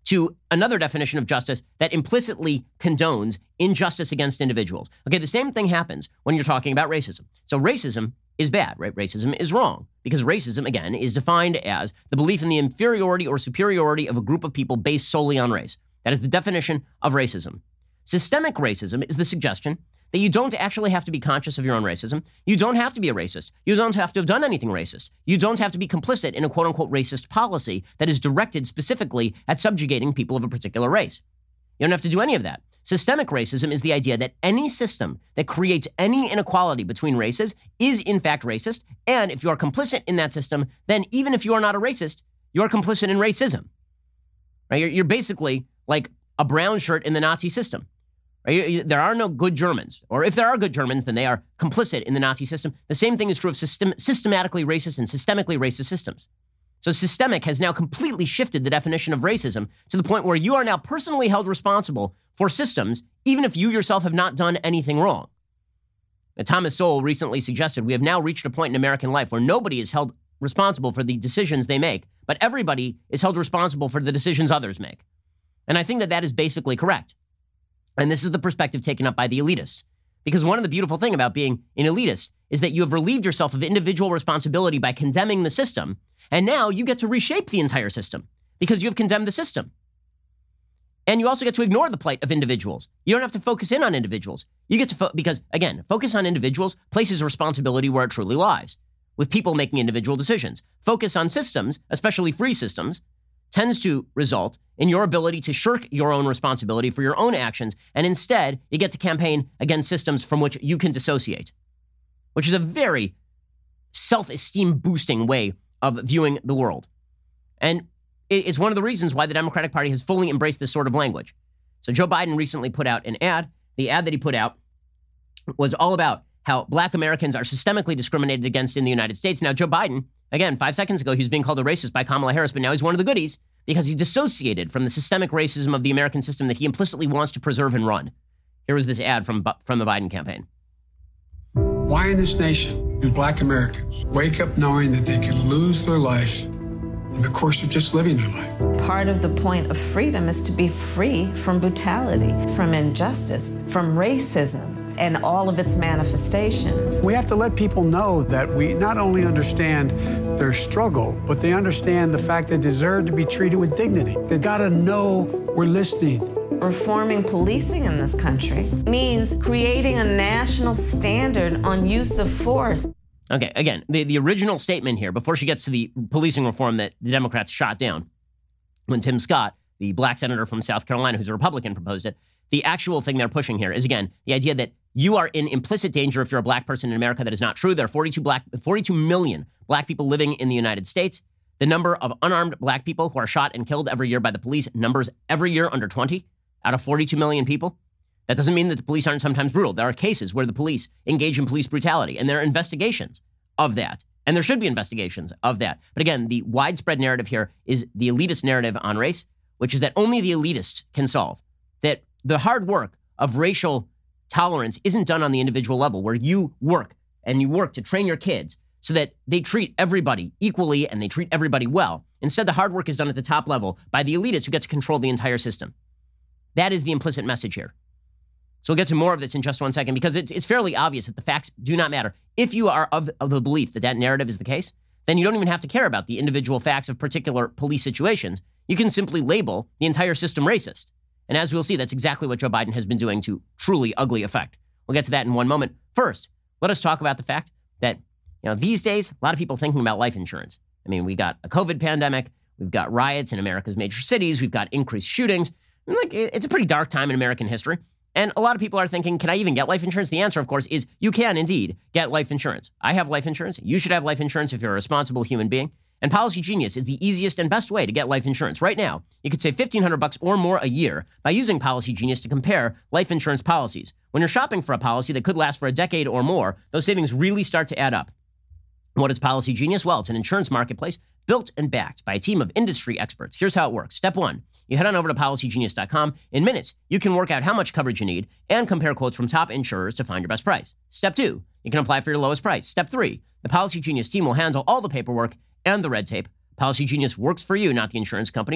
to another definition of justice that implicitly condones injustice against individuals. Okay, the same thing happens when you're talking about racism. So racism is bad, right? Racism is wrong because racism, again, is defined as the belief in the inferiority or superiority of a group of people based solely on race. That is the definition of racism. Systemic racism is the suggestion that you don't actually have to be conscious of your own racism. You don't have to be a racist. You don't have to have done anything racist. You don't have to be complicit in a quote-unquote racist policy that is directed specifically at subjugating people of a particular race. You don't have to do any of that. Systemic racism is the idea that any system that creates any inequality between races is in fact racist, and if you are complicit in that system, then even if you are not a racist, you are complicit in racism. Right? You're, you're basically like a brown shirt in the Nazi system. Right? There are no good Germans, or if there are good Germans, then they are complicit in the Nazi system. The same thing is true of system, systematically racist and systemically racist systems. So systemic has now completely shifted the definition of racism to the point where you are now personally held responsible for systems, even if you yourself have not done anything wrong. Now, Thomas Sowell recently suggested we have now reached a point in American life where nobody is held responsible for the decisions they make, but everybody is held responsible for the decisions others make. And I think that that is basically correct. And this is the perspective taken up by the elitists. Because one of the beautiful things about being an elitist is that you have relieved yourself of individual responsibility by condemning the system, and now you get to reshape the entire system because you have condemned the system. And you also get to ignore the plight of individuals. You don't have to focus in on individuals. You get to, fo- because again, focus on individuals places responsibility where it truly lies, with people making individual decisions. Focus on systems, especially free systems, tends to result in your ability to shirk your own responsibility for your own actions, and instead, you get to campaign against systems from which you can dissociate, which is a very self-esteem boosting way of viewing the world. And it's one of the reasons why the Democratic Party has fully embraced this sort of language. So Joe Biden recently put out an ad. The ad that he put out was all about how black Americans are systemically discriminated against in the United States. Now, Joe Biden, again, five seconds ago, he was being called a racist by Kamala Harris, but now he's one of the goodies because he dissociated from the systemic racism of the American system that he implicitly wants to preserve and run. Here was this ad from, from the Biden campaign. Why in this nation do black Americans wake up knowing that they could lose their life in the course of just living their life? Part of the point of freedom is to be free from brutality, from injustice, from racism, and all of its manifestations. We have to let people know that we not only understand their struggle, but they understand the fact they deserve to be treated with dignity. They gotta know we're listening. Reforming policing in this country means creating a national standard on use of force. Okay, again, the, the original statement here, before she gets to the policing reform that the Democrats shot down, when Tim Scott, the black senator from South Carolina, who's a Republican, proposed it, the actual thing they're pushing here is, again, the idea that you are in implicit danger if you're a black person in America. That is not true. There are forty-two, black, forty-two million black people living in the United States. The number of unarmed black people who are shot and killed every year by the police numbers every year under twenty out of forty-two million people. That doesn't mean that the police aren't sometimes brutal. There are cases where the police engage in police brutality, and there are investigations of that. And there should be investigations of that. But again, the widespread narrative here is the elitist narrative on race, which is that only the elitists can solve. That the hard work of racial tolerance isn't done on the individual level, where you work and you work to train your kids so that they treat everybody equally and they treat everybody well. Instead, the hard work is done at the top level by the elitists who get to control the entire system. That is the implicit message here. So we'll get to more of this in just one second, because it's, it's fairly obvious that the facts do not matter. If you are of, of the belief that that narrative is the case, then you don't even have to care about the individual facts of particular police situations. You can simply label the entire system racist. And as we'll see, that's exactly what Joe Biden has been doing to truly ugly effect. We'll get to that in one moment. First, let us talk about the fact that, you know, these days, a lot of people thinking about life insurance. I mean, we got a COVID pandemic. We've got riots in America's major cities. We've got increased shootings. I mean, like, it's a pretty dark time in American history. And a lot of people are thinking, can I even get life insurance? The answer, of course, is you can indeed get life insurance. I have life insurance. You should have life insurance if you're a responsible human being. And Policy Genius is the easiest and best way to get life insurance. Right now, you could save fifteen hundred bucks or more a year by using Policy Genius to compare life insurance policies. When you're shopping for a policy that could last for a decade or more, those savings really start to add up. What is Policy Genius? Well, it's an insurance marketplace built and backed by a team of industry experts. Here's how it works. Step one, you head on over to policy genius dot com. In minutes, you can work out how much coverage you need and compare quotes from top insurers to find your best price. Step two, you can apply for your lowest price. Step three, the Policy Genius team will handle all the paperwork and the red tape. Policy Genius works for you, not the insurance company. So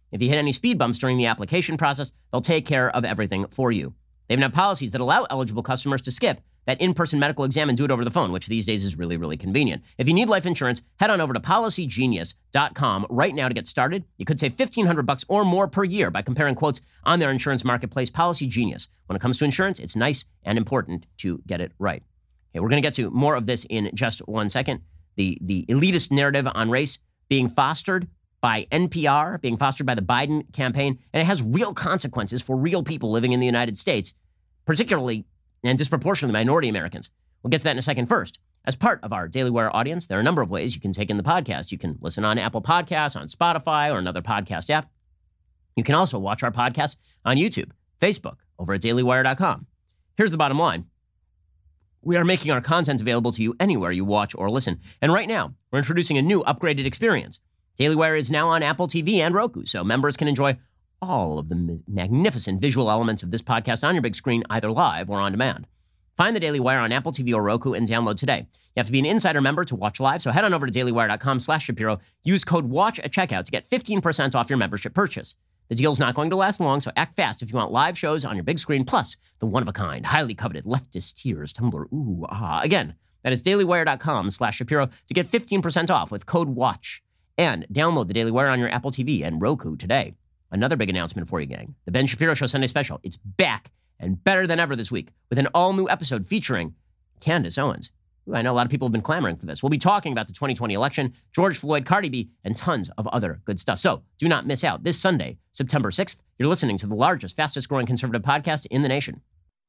If you hit any speed bumps during the application process, they'll take care of everything for you. They even have policies that allow eligible customers to skip that in-person medical exam and do it over the phone, which these days is really, really convenient. If you need life insurance, head on over to policy genius dot com right now to get started. You could save fifteen hundred bucks or more per year by comparing quotes on their insurance marketplace, Policy Genius. When it comes to insurance, it's nice and important to get it right. Okay, we're going to get to more of this in just one second. The, the elitist narrative on race being fostered by N P R, being fostered by the Biden campaign, and it has real consequences for real people living in the United States, particularly and disproportionately minority Americans. We'll get to that in a second. First, as part of our Daily Wire audience, there are a number of ways you can take in the podcast. You can listen on Apple Podcasts, on Spotify, or another podcast app. You can also watch our podcast on YouTube, Facebook, over at daily wire dot com. Here's the bottom line. We are making our content available to you anywhere you watch or listen. And right now, we're introducing a new upgraded experience. Daily Wire is now on Apple T V and Roku, so members can enjoy all of the ma- magnificent visual elements of this podcast on your big screen, either live or on demand. Find the Daily Wire on Apple T V or Roku and download today. You have to be an Insider member to watch live, so head on over to daily wire dot com slash Shapiro. Use code WATCH at checkout to get fifteen percent off your membership purchase. The deal's not going to last long, so act fast if you want live shows on your big screen, plus the one-of-a-kind, highly coveted leftist tears tumbler. Ooh, ah. Again, that is daily wire dot com slash Shapiro to get fifteen percent off with code WATCH. And download the Daily Wire on your Apple T V and Roku today. Another big announcement for you, gang. The Ben Shapiro Show Sunday Special. It's back and better than ever this week with an all-new episode featuring Candace Owens. Ooh, I know a lot of people have been clamoring for this. We'll be talking about the twenty twenty election, George Floyd, Cardi B, and tons of other good stuff. So do not miss out. This Sunday, September sixth, you're listening to the largest, fastest-growing conservative podcast in the nation.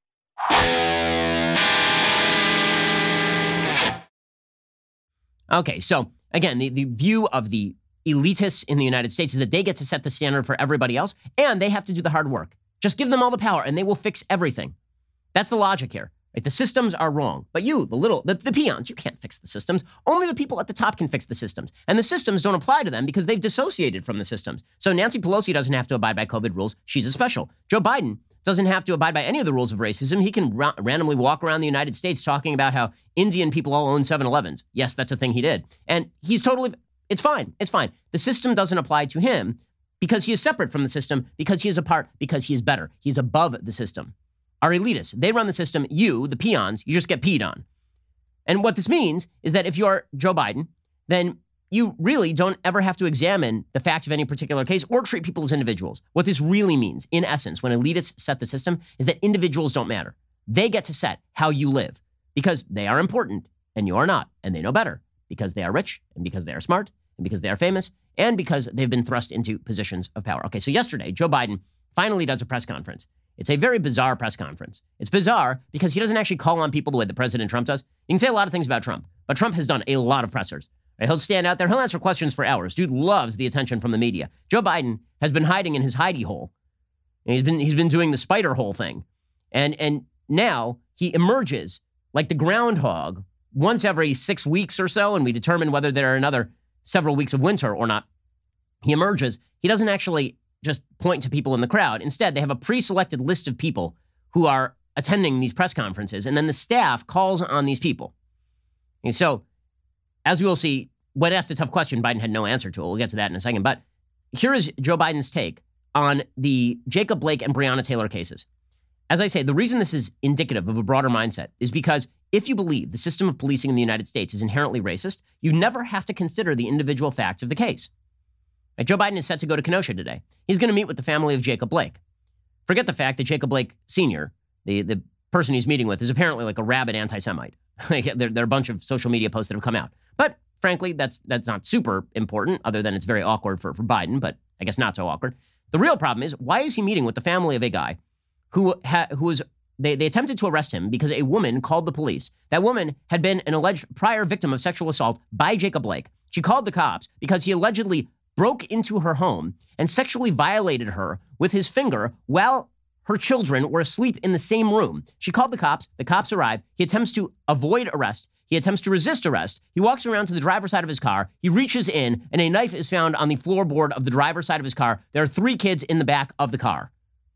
Okay, so again, the, the view of the elitists in the United States is that they get to set the standard for everybody else, and they have to do the hard work. Just give them all the power, and they will fix everything. That's the logic here. Right? The systems are wrong. But you, the little, the, the peons, you can't fix the systems. Only the people at the top can fix the systems. And the systems don't apply to them because they've dissociated from the systems. So Nancy Pelosi doesn't have to abide by COVID rules. She's a special. Joe Biden doesn't have to abide by any of the rules of racism. He can ra- randomly walk around the United States talking about how Indian people all own seven elevens. Yes, that's a thing he did. And he's totally, it's fine. It's fine. The system doesn't apply to him because he is separate from the system, because he is a part, because he is better. He's above the system. Our elitists, they run the system. You, the peons, you just get peed on. And what this means is that if you're Joe Biden, then you really don't ever have to examine the facts of any particular case or treat people as individuals. What this really means, in essence, when elitists set the system, is that individuals don't matter. They get to set how you live because they are important and you are not, and they know better because they are rich and because they are smart and because they are famous and because they've been thrust into positions of power. Okay, so yesterday, Joe Biden finally does a press conference. It's a very bizarre press conference. It's bizarre because he doesn't actually call on people the way that President Trump does. You can say a lot of things about Trump, but Trump has done a lot of pressers. Right? He'll stand out there. He'll answer questions for hours. Dude loves the attention from the media. Joe Biden has been hiding in his hidey hole. And he's been he's been doing the spider hole thing. And, and now he emerges like the groundhog once every six weeks or so, and we determine whether there are another several weeks of winter or not. He emerges. He doesn't actually just point to people in the crowd. Instead, they have a pre-selected list of people who are attending these press conferences, and then the staff calls on these people. And so, as we will see, when asked a tough question, Biden had no answer to it. We'll get to that in a second. But here is Joe Biden's take on the Jacob Blake and Breonna Taylor cases. As I say, the reason this is indicative of a broader mindset is because if you believe the system of policing in the United States is inherently racist, you never have to consider the individual facts of the case. Right, Joe Biden is set to go to Kenosha today. He's going to meet with the family of Jacob Blake. Forget the fact that Jacob Blake Senior, the, the person he's meeting with, is apparently like a rabid anti-Semite. there, there are a bunch of social media posts that have come out. But frankly, that's that's not super important, other than it's very awkward for, for Biden, but I guess not so awkward. The real problem is, why is he meeting with the family of a guy who, ha, who was, they, they attempted to arrest him because a woman called the police. That woman had been an alleged prior victim of sexual assault by Jacob Blake. She called the cops because he allegedly broke into her home and sexually violated her with his finger while her children were asleep in the same room. She called the cops. The cops arrive. He attempts to avoid arrest. He attempts to resist arrest. He walks around to the driver's side of his car. He reaches in, and a knife is found on the floorboard of the driver's side of his car. There are three kids in the back of the car.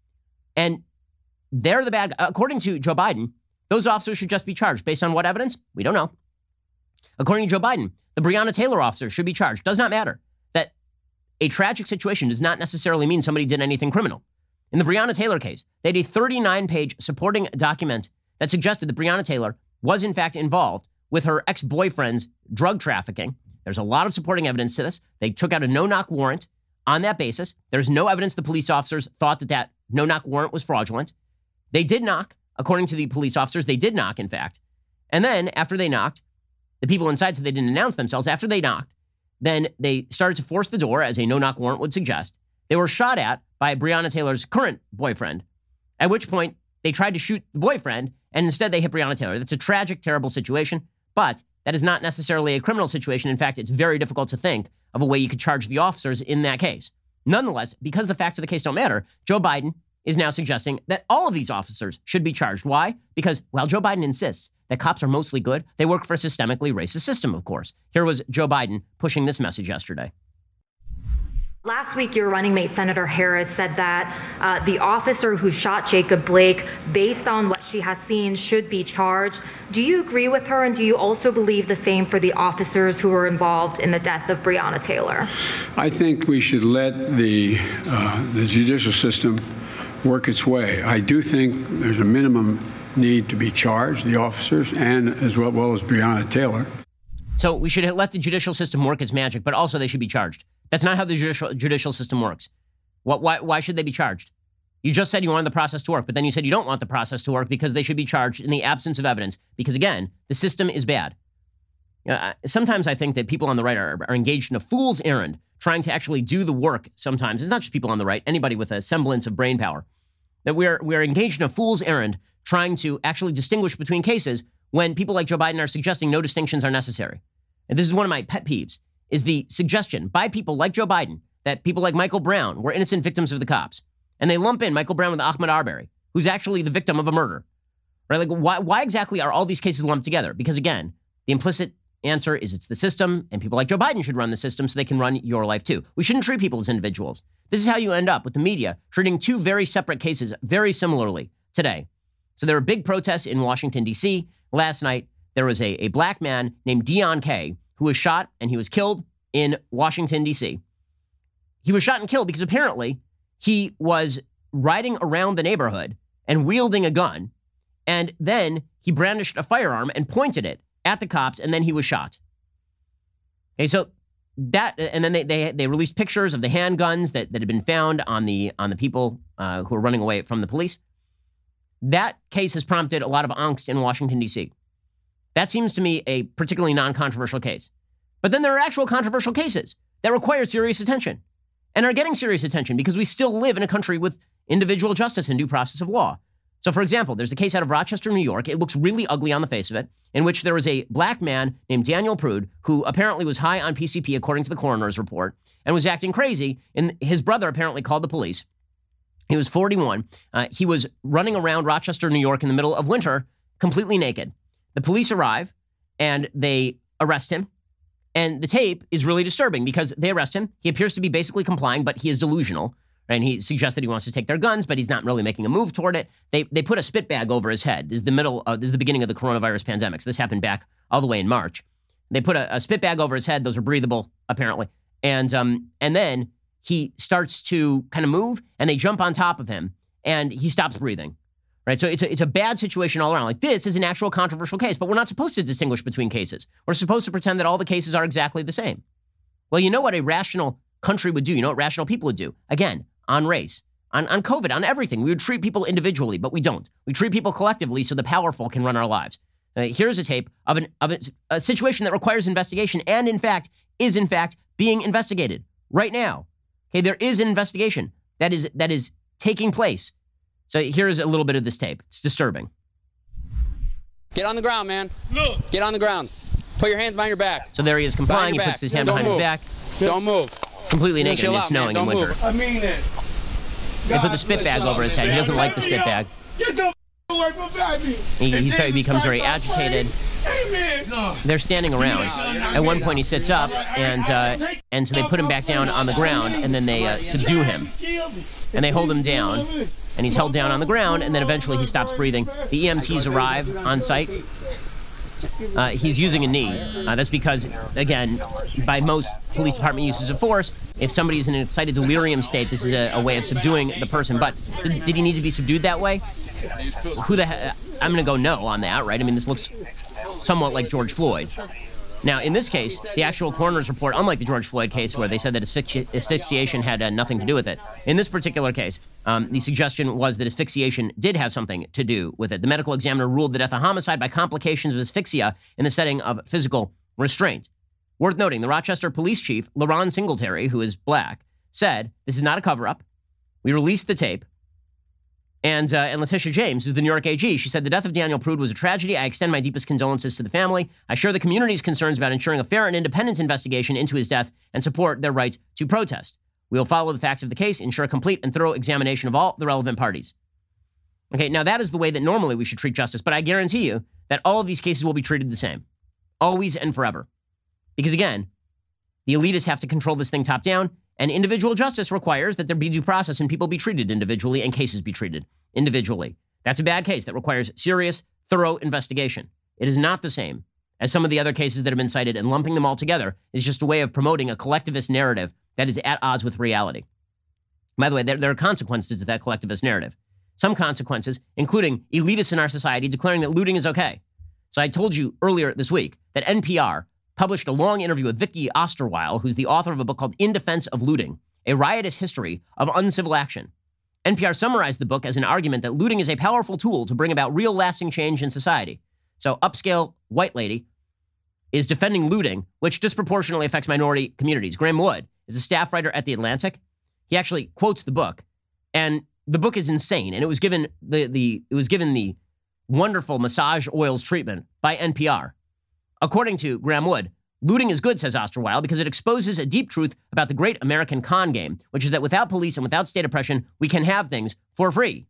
And they're the bad guy. According to Joe Biden, those officers should just be charged. Based on what evidence? We don't know. According to Joe Biden, the Breonna Taylor officer should be charged. Does not matter. a tragic situation does not necessarily mean somebody did anything criminal. In the Breonna Taylor case, they had a thirty-nine page supporting document that suggested that Breonna Taylor was in fact involved with her ex-boyfriend's drug trafficking. There's a lot of supporting evidence to this. They took out a no-knock warrant on that basis. There's no evidence the police officers thought that that no-knock warrant was fraudulent. They did knock, according to the police officers. They did knock, in fact. And then after they knocked, the people inside said they didn't announce themselves. After they knocked, then they started to force the door, as a no-knock warrant would suggest. They were shot at by Breonna Taylor's current boyfriend, at which point they tried to shoot the boyfriend, and instead they hit Breonna Taylor. That's a tragic, terrible situation, but that is not necessarily a criminal situation. In fact, it's very difficult to think of a way you could charge the officers in that case. Nonetheless, because the facts of the case don't matter, Joe Biden is now suggesting that all of these officers should be charged. Why? Because while Joe Biden insists that cops are mostly good, they work for a systemically racist system, of course. Here was Joe Biden pushing this message yesterday. Last week, your running mate, Senator Harris, said that uh, the officer who shot Jacob Blake, based on what she has seen, should be charged. Do you agree with her, and do you also believe the same for the officers who were involved in the death of Breonna Taylor? I think we should let the uh, the judicial system work its way. I do think there's a minimum need to be charged, the officers, and as well, well as Breonna Taylor. So we should let the judicial system work its magic, but also they should be charged. That's not how the judicial judicial system works. What, why, why should they be charged? You just said you wanted the process to work, but then you said you don't want the process to work because they should be charged in the absence of evidence. Because again, the system is bad. You know, sometimes I think that people on the right are, are engaged in a fool's errand, trying to actually do the work sometimes. It's not just people on the right, anybody with a semblance of brain power. That we're, we're engaged in a fool's errand, trying to actually distinguish between cases when people like Joe Biden are suggesting no distinctions are necessary. And this is one of my pet peeves, is the suggestion by people like Joe Biden that people like Michael Brown were innocent victims of the cops. And they lump in Michael Brown with Ahmaud Arbery, who's actually the victim of a murder. Right? Like, why, why exactly are all these cases lumped together? Because again, the implicit answer is it's the system, and people like Joe Biden should run the system so they can run your life too. We shouldn't treat people as individuals. This is how you end up with the media treating two very separate cases very similarly today. So there were big protests in Washington, D C last night. There was a, a black man named Deon Kay who was shot and he was killed in Washington, D C. He was shot and killed because apparently he was riding around the neighborhood and wielding a gun, and then he brandished a firearm and pointed it at the cops, and then he was shot. Okay, so that, and then they they, they released pictures of the handguns that, that had been found on the on the people uh, who were running away from the police. That case has prompted a lot of angst in Washington, D C. That seems to me a particularly non-controversial case. But then there are actual controversial cases that require serious attention and are getting serious attention because we still live in a country with individual justice and due process of law. So, for example, there's a case out of Rochester, New York. It looks really ugly on the face of it, in which there was a black man named Daniel Prude who apparently was high on P C P, according to the coroner's report, and was acting crazy. And his brother apparently called the police. He was forty-one. Uh, he was running around Rochester, New York in the middle of winter, completely naked. The police arrive and they arrest him. And the tape is really disturbing because they arrest him. He appears to be basically complying, but he is delusional. And he suggests that he wants to take their guns, but he's not really making a move toward it. They they put a spit bag over his head. This is the middle. Uh, this is the beginning of the coronavirus pandemic. So this happened back all the way in March. They put a, a spit bag over his head. Those are breathable, apparently. And um and then he starts to kind of move, and they jump on top of him, and he stops breathing. Right, so it's a, it's a bad situation all around. Like, this is an actual controversial case, but we're not supposed to distinguish between cases. We're supposed to pretend that all the cases are exactly the same. Well, you know what a rational country would do? You know what rational people would do? Again, on race, on, on COVID, on everything. We would treat people individually, but we don't. We treat people collectively so the powerful can run our lives. Uh, here's a tape of, an, of a, a situation that requires investigation and, in fact, is, in fact, being investigated right now. Okay, there is an investigation that is that is taking place. So here's a little bit of this tape. It's disturbing. Get on the ground, man. Look. Get on the ground. Put your hands behind your back. So there he is complying. He puts his hand behind his back. Don't move. Completely naked and it's snowing in winter. I mean it. They put the spit bag over his head. He doesn't like the spit bag. Get the away from me. He, he, started, he becomes very agitated. They're standing around. At one point, he sits up, and uh, and so they put him back down on the ground, and then they uh, subdue him. And they hold him down, and he's held down on the ground, and then eventually he stops breathing. The E M Ts arrive on site. uh, he's using a knee. Uh, that's because, again, by most police department uses of force, if somebody is in an excited delirium state, this is a, a way of subduing the person. But did, did he need to be subdued that way? Who the hell? I'm going to go no on that, right? I mean, this looks somewhat like George Floyd. Now, in this case, the actual coroner's report, unlike the George Floyd case where they said that asphyxi- asphyxiation had uh, nothing to do with it, in this particular case, um, the suggestion was that asphyxiation did have something to do with it. The medical examiner ruled the death a homicide by complications of asphyxia in the setting of physical restraint. Worth noting, the Rochester police chief, LaRon Singletary, who is black, said, this is not a cover-up. We released the tape. And, uh, and Letitia James, who's the New York A G, she said, the death of Daniel Prude was a tragedy. I extend my deepest condolences to the family. I share the community's concerns about ensuring a fair and independent investigation into his death and support their right to protest. We will follow the facts of the case, ensure a complete and thorough examination of all the relevant parties. Okay, now that is the way that normally we should treat justice, but I guarantee you that all of these cases will be treated the same. Always and forever. Because again, the elitists have to control this thing top down, and individual justice requires that there be due process and people be treated individually and cases be treated individually. That's a bad case that requires serious, thorough investigation. It is not the same as some of the other cases that have been cited, and lumping them all together is just a way of promoting a collectivist narrative that is at odds with reality. By the way, there, there are consequences to that collectivist narrative. Some consequences, including elitists in our society declaring that looting is okay. So I told you earlier this week that N P R published a long interview with Vicky Osterweil, who's the author of a book called In Defense of Looting, a riotous history of uncivil action. N P R summarized the book as an argument that looting is a powerful tool to bring about real lasting change in society. So upscale white lady is defending looting, which disproportionately affects minority communities. Graham Wood is a staff writer at The Atlantic. He actually quotes the book, and the book is insane. And it was given the, the, it was given the wonderful massage oils treatment by N P R. According to Graham Wood, looting is good, says Osterweil, because it exposes a deep truth about the great American con game, which is that without police and without state oppression, we can have things for free.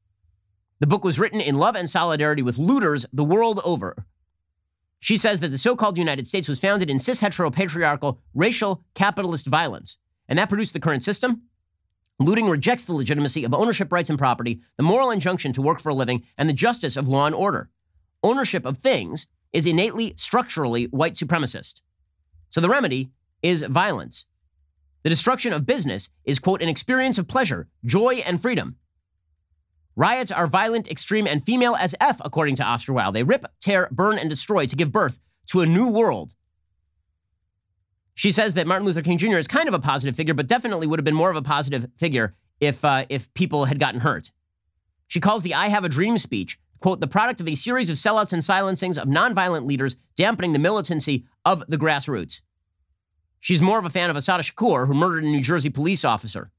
The book was written in love and solidarity with looters the world over. She says that the so-called United States was founded in cis-heteropatriarchal, racial, capitalist violence, and that produced the current system. Looting rejects the legitimacy of ownership rights and property, the moral injunction to work for a living, and the justice of law and order. Ownership of things is innately, structurally white supremacist. So the remedy is violence. The destruction of business is, quote, an experience of pleasure, joy, and freedom. Riots are violent, extreme, and female as F, according to Osterweil. They rip, tear, burn, and destroy to give birth to a new world. She says that Martin Luther King Junior is kind of a positive figure, but definitely would have been more of a positive figure if, uh, if people had gotten hurt. She calls the I Have a Dream speech, quote, the product of a series of sellouts and silencings of nonviolent leaders, dampening the militancy of the grassroots. She's more of a fan of Assata Shakur, who murdered a New Jersey police officer.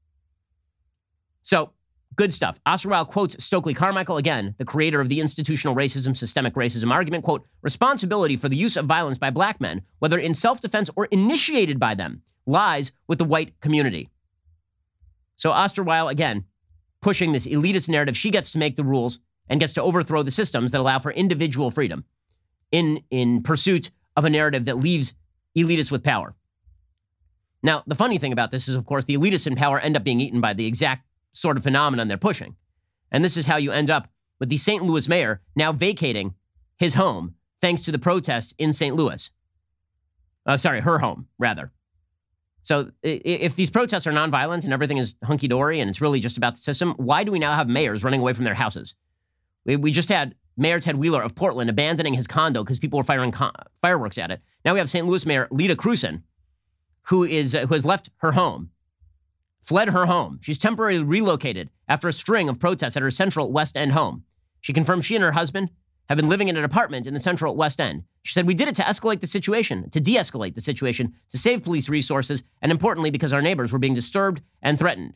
So, good stuff. Osterweil quotes Stokely Carmichael, again, the creator of the institutional racism, systemic racism argument, quote, responsibility for the use of violence by black men, whether in self-defense or initiated by them, lies with the white community. So Osterweil, again, pushing this elitist narrative. She gets to make the rules and gets to overthrow the systems that allow for individual freedom in, in pursuit of a narrative that leaves elitists with power. Now, the funny thing about this is, of course, the elitists in power end up being eaten by the exact sort of phenomenon they're pushing. And this is how you end up with the Saint Louis mayor now vacating his home thanks to the protests in Saint Louis. Uh, sorry, her home, rather. So if these protests are nonviolent and everything is hunky-dory and it's really just about the system, why do we now have mayors running away from their houses? We, we just had Mayor Ted Wheeler of Portland abandoning his condo because people were firing con- fireworks at it. Now we have Saint Louis Mayor Lita Cruzan, who is uh, who has left her home, fled her home. She's temporarily relocated after a string of protests at her Central West End home. She confirmed she and her husband have been living in an apartment in the Central West End. She said, we did it to escalate the situation, to de-escalate the situation, to save police resources, and importantly, because our neighbors were being disturbed and threatened.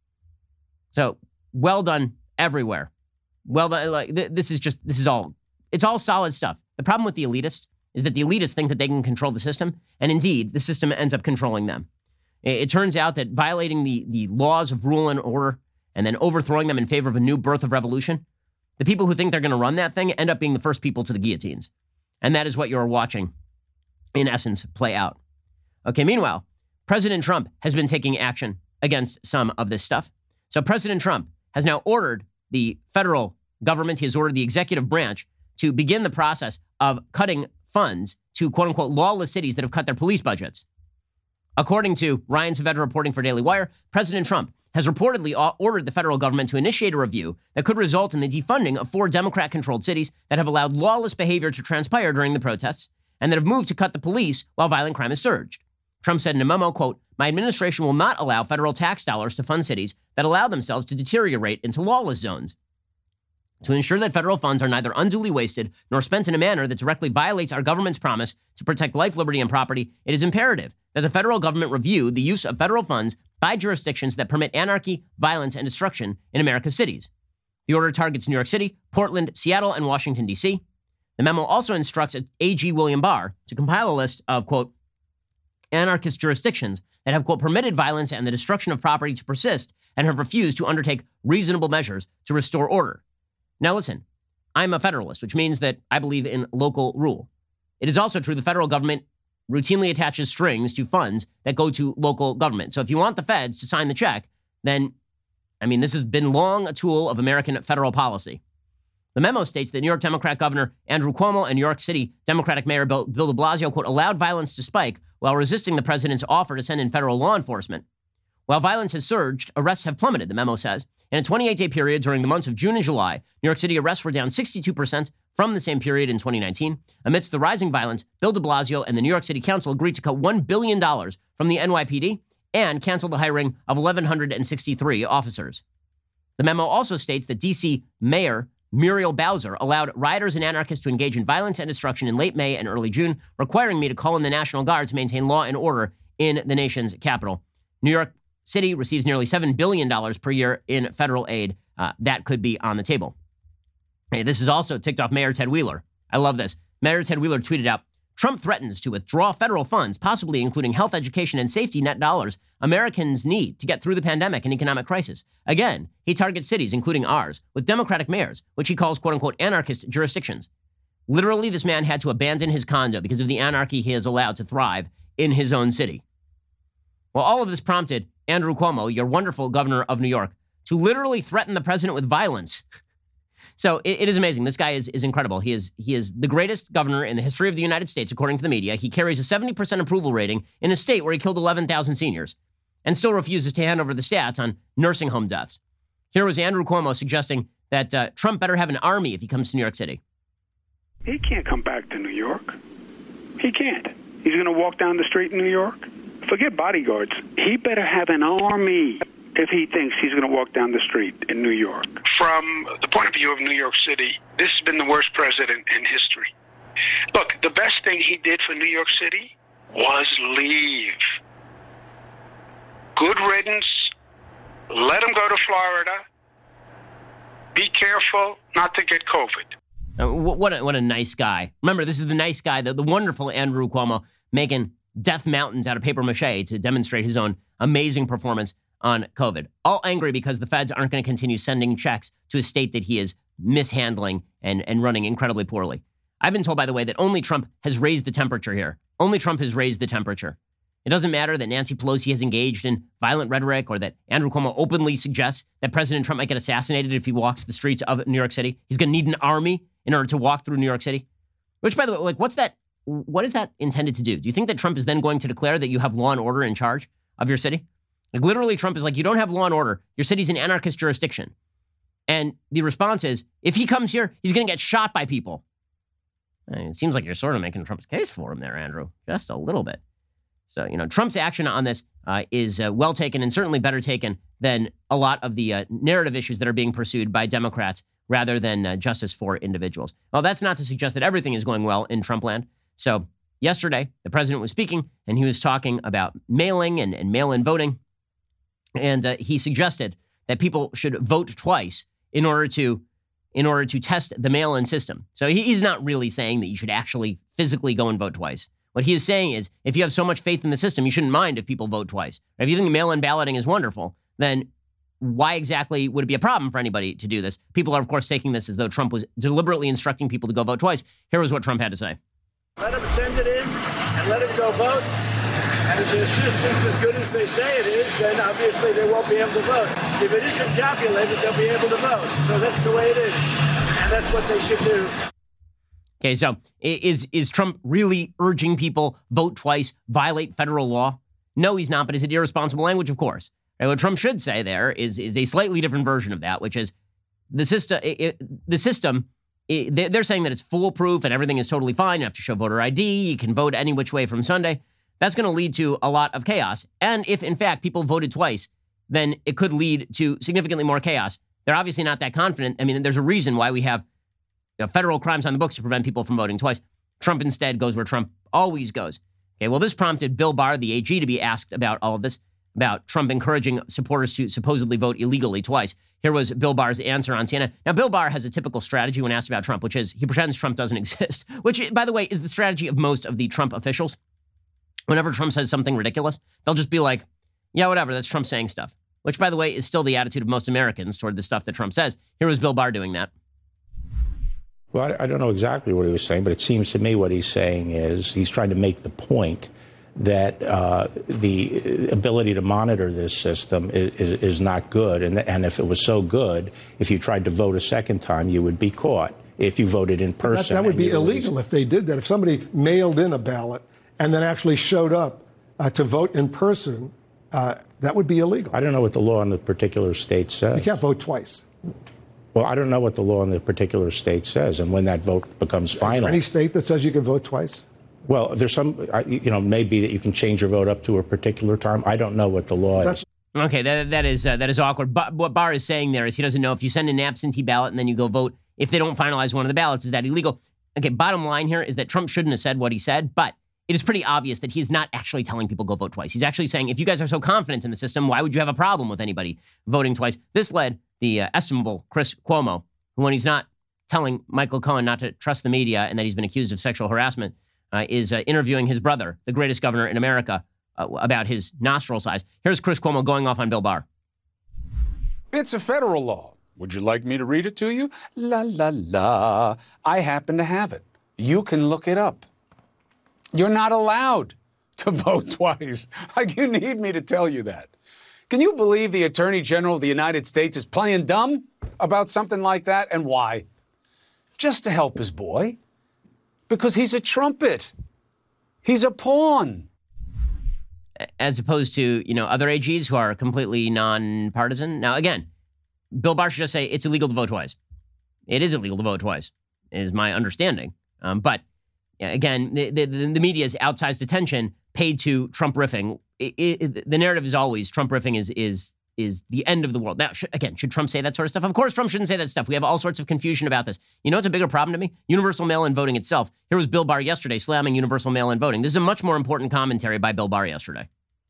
So, well done everywhere. Well done. Like, th- this is just, this is all, it's all solid stuff. The problem with the elitists is that the elitists think that they can control the system, and indeed, the system ends up controlling them. It, it turns out that violating the, the laws of rule and order and then overthrowing them in favor of a new birth of revolution, the people who think they're going to run that thing end up being the first people to the guillotines. And that is what you're watching, in essence, play out. Okay, meanwhile, President Trump has been taking action against some of this stuff. So President Trump has now ordered the federal government, he has ordered the executive branch to begin the process of cutting funds to quote-unquote lawless cities that have cut their police budgets. According to Ryan Saavedra reporting for Daily Wire, President Trump has reportedly ordered the federal government to initiate a review that could result in the defunding of four Democrat-controlled cities that have allowed lawless behavior to transpire during the protests and that have moved to cut the police while violent crime has surged. Trump said in a memo, quote, "My administration will not allow federal tax dollars to fund cities that allow themselves to deteriorate into lawless zones. To ensure that federal funds are neither unduly wasted nor spent in a manner that directly violates our government's promise to protect life, liberty, and property, it is imperative that the federal government review the use of federal funds by jurisdictions that permit anarchy, violence, and destruction in America's cities." The order targets New York City, Portland, Seattle, and Washington, D C. The memo also instructs A G William Barr to compile a list of, quote, anarchist jurisdictions that have, quote, permitted violence and the destruction of property to persist and have refused to undertake reasonable measures to restore order. Now listen, I'm a federalist, which means that I believe in local rule. It is also true the federal government routinely attaches strings to funds that go to local government. So if you want the feds to sign the check, then, I mean, this has been long a tool of American federal policy. The memo states that New York Democrat Governor Andrew Cuomo and New York City Democratic Mayor Bill, Bill de Blasio, quote, allowed violence to spike while resisting the president's offer to send in federal law enforcement. While violence has surged, arrests have plummeted, the memo says. In a twenty-eight day period during the months of June and July, New York City arrests were down sixty-two percent from the same period in twenty nineteen. Amidst the rising violence, Bill de Blasio and the New York City Council agreed to cut one billion dollars from the N Y P D and canceled the hiring of one thousand one hundred sixty-three officers. The memo also states that D C Mayor Muriel Bowser allowed rioters and anarchists to engage in violence and destruction in late May and early June, requiring me to call in the National Guard to maintain law and order in the nation's capital. New York City receives nearly seven billion dollars per year in federal aid. Uh, that could be on the table. Hey, this is also ticked off Mayor Ted Wheeler. I love this. Mayor Ted Wheeler tweeted out, Trump threatens to withdraw federal funds, possibly including health, education, and safety net dollars Americans need to get through the pandemic and economic crisis. Again, he targets cities, including ours, with Democratic mayors, which he calls, quote unquote, anarchist jurisdictions. Literally, this man had to abandon his condo because of the anarchy he has allowed to thrive in his own city. Well, all of this prompted Andrew Cuomo, your wonderful governor of New York, to literally threaten the president with violence. So it, it is amazing. This guy is, is incredible. He is he is the greatest governor in the history of the United States, according to the media. He carries a seventy percent approval rating in a state where he killed eleven thousand seniors and still refuses to hand over the stats on nursing home deaths. Here was Andrew Cuomo suggesting that uh, Trump better have an army if he comes to New York City. He can't come back to New York. He can't. He's going to walk down the street in New York. Forget bodyguards. He better have an army if he thinks he's going to walk down the street in New York. From the point of view of New York City, this has been the worst president in history. Look, the best thing he did for New York City was leave. Good riddance. Let him go to Florida. Be careful not to get COVID. Uh, what, a, what a nice guy. Remember, this is the nice guy, the, the wonderful Andrew Cuomo, making death mountains out of paper mache to demonstrate his own amazing performance on COVID. All angry because the feds aren't going to continue sending checks to a state that he is mishandling and, and running incredibly poorly. I've been told, by the way, that only Trump has raised the temperature here. Only Trump has raised the temperature. It doesn't matter that Nancy Pelosi has engaged in violent rhetoric or that Andrew Cuomo openly suggests that President Trump might get assassinated if he walks the streets of New York City. He's going to need an army in order to walk through New York City. Which, by the way, like, what's that? What is that intended to do? Do you think that Trump is then going to declare that you have law and order in charge of your city? Like, literally, Trump is like, you don't have law and order. Your city's an anarchist jurisdiction. And the response is, if he comes here, he's going to get shot by people. I mean, it seems like you're sort of making Trump's case for him there, Andrew. Just a little bit. So, you know, Trump's action on this uh, is uh, well taken and certainly better taken than a lot of the uh, narrative issues that are being pursued by Democrats rather than uh, justice for individuals. Well, that's not to suggest that everything is going well in Trumpland. So yesterday, the president was speaking and he was talking about mailing and, and mail-in voting. And uh, he suggested that people should vote twice in order to in order to test the mail-in system. So he, he's not really saying that you should actually physically go and vote twice. What he is saying is, if you have so much faith in the system, you shouldn't mind if people vote twice. If you think mail-in balloting is wonderful, then why exactly would it be a problem for anybody to do this? People are, of course, taking this as though Trump was deliberately instructing people to go vote twice. Here was what Trump had to say. Let them send it in and let them go vote. And if the system's as good as they say it is, then obviously they won't be able to vote. If it isn't calculated, they'll be able to vote. So that's the way it is. And that's what they should do. Okay, so is is Trump really urging people vote twice, violate federal law? No, he's not, but is it irresponsible language? Of course. Right, what Trump should say there is, is a slightly different version of that, which is the system, it, the system, it, they're saying that it's foolproof and everything is totally fine. You have to show voter I D. You can vote any which way from Sunday. That's going to lead to a lot of chaos. And if, in fact, people voted twice, then it could lead to significantly more chaos. They're obviously not that confident. I mean, there's a reason why we have you know, federal crimes on the books to prevent people from voting twice. Trump instead goes where Trump always goes. Okay, well, this prompted Bill Barr, the A G, to be asked about all of this, about Trump encouraging supporters to supposedly vote illegally twice. Here was Bill Barr's answer on C N N. Now, Bill Barr has a typical strategy when asked about Trump, which is he pretends Trump doesn't exist, which, by the way, is the strategy of most of the Trump officials. Whenever Trump says something ridiculous, they'll just be like, yeah, whatever, that's Trump saying stuff, which, by the way, is still the attitude of most Americans toward the stuff that Trump says. Here was Bill Barr doing that. Well, I, I don't know exactly what he was saying, but it seems to me what he's saying is he's trying to make the point that uh, the ability to monitor this system is, is, is not good. And, and if it was so good, if you tried to vote a second time, you would be caught if you voted in person. That, that would be illegal if they did that. If somebody mailed in a ballot and then actually showed up uh, to vote in person, uh, that would be illegal. I don't know what the law in the particular state says. You can't vote twice. Well, I don't know what the law in the particular state says and when that vote becomes final. Is there any state that says you can vote twice? Well, there's some, you know, maybe that you can change your vote up to a particular time. I don't know what the law is. Okay, that, that is uh, that is awkward. But what Barr is saying there is he doesn't know if you send an absentee ballot and then you go vote, if they don't finalize one of the ballots, is that illegal? Okay, bottom line here is that Trump shouldn't have said what he said, but it is pretty obvious that he's not actually telling people go vote twice. He's actually saying, if you guys are so confident in the system, why would you have a problem with anybody voting twice? This led the uh, estimable Chris Cuomo, who when he's not telling Michael Cohen not to trust the media and that he's been accused of sexual harassment, Uh, is uh, interviewing his brother, the greatest governor in America, uh, about his nostril size. Here's Chris Cuomo going off on Bill Barr. It's a federal law. Would you like me to read it to you? La, la, la. I happen to have it. You can look it up. You're not allowed to vote twice. Like, you need me to tell you that. Can you believe the Attorney General of the United States is playing dumb about something like that? And why? Just to help his boy. Because he's a trumpet. He's a pawn. As opposed to, you know, other A Gs who are completely nonpartisan. Now, again, Bill Barr should just say it's illegal to vote twice. It is illegal to vote twice, is my understanding. Um, but, yeah, again, the, the, the media's outsized attention paid to Trump riffing. It, it, the narrative is always Trump riffing is is is the end of the world. Now, sh- again, should Trump say that sort of stuff? Of course, Trump shouldn't say that stuff. We have all sorts of confusion about this. You know what's a bigger problem to me? Universal mail-in voting itself. Here was Bill Barr yesterday slamming universal mail-in voting. This is a much more important commentary by Bill Barr yesterday.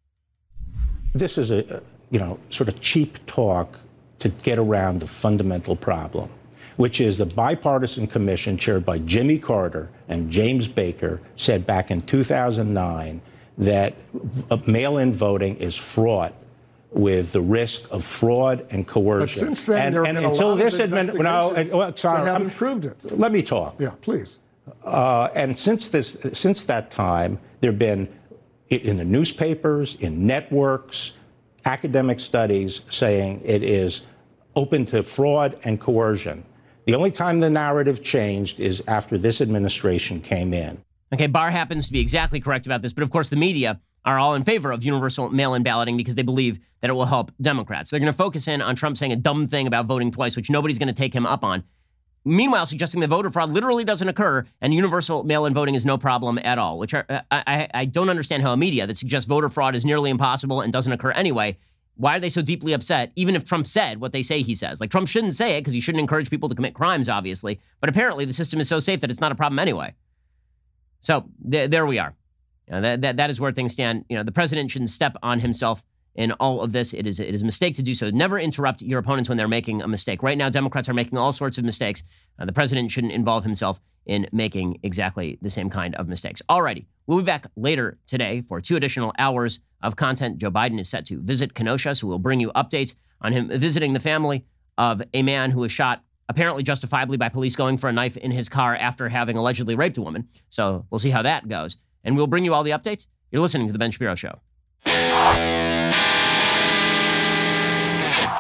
This is a, you know, sort of cheap talk to get around the fundamental problem, which is the bipartisan commission chaired by Jimmy Carter and James Baker said back in two thousand nine that mail-in voting is fraught with the risk of fraud and coercion. But since then, and, there and have been until a lot this of administration, no, well, sorry, that haven't I'm, proved it. Let me talk. Yeah, please. Uh, and since this, since that time, there have been in the newspapers, in networks, academic studies saying it is open to fraud and coercion. The only time the narrative changed is after this administration came in. Okay, Barr happens to be exactly correct about this, but of course the media are all in favor of universal mail-in balloting because they believe that it will help Democrats. They're going to focus in on Trump saying a dumb thing about voting twice, which nobody's going to take him up on. Meanwhile, suggesting that voter fraud literally doesn't occur and universal mail-in voting is no problem at all, which are, I, I, I don't understand how a media that suggests voter fraud is nearly impossible and doesn't occur anyway, why are they so deeply upset, even if Trump said what they say he says? Like, Trump shouldn't say it because he shouldn't encourage people to commit crimes, obviously, but apparently the system is so safe that it's not a problem anyway. So th- there we are. You know, that, that that is where things stand. You know, the president shouldn't step on himself in all of this. It is it is a mistake to do so. Never interrupt your opponents when they're making a mistake. Right now, Democrats are making all sorts of mistakes. Uh, the president shouldn't involve himself in making exactly the same kind of mistakes. Alrighty, we'll be back later today for two additional hours of content. Joe Biden is set to visit Kenosha, so we'll bring you updates on him visiting the family of a man who was shot apparently justifiably by police going for a knife in his car after having allegedly raped a woman. So we'll see how that goes. And we'll bring you all the updates. You're listening to The Ben Shapiro Show.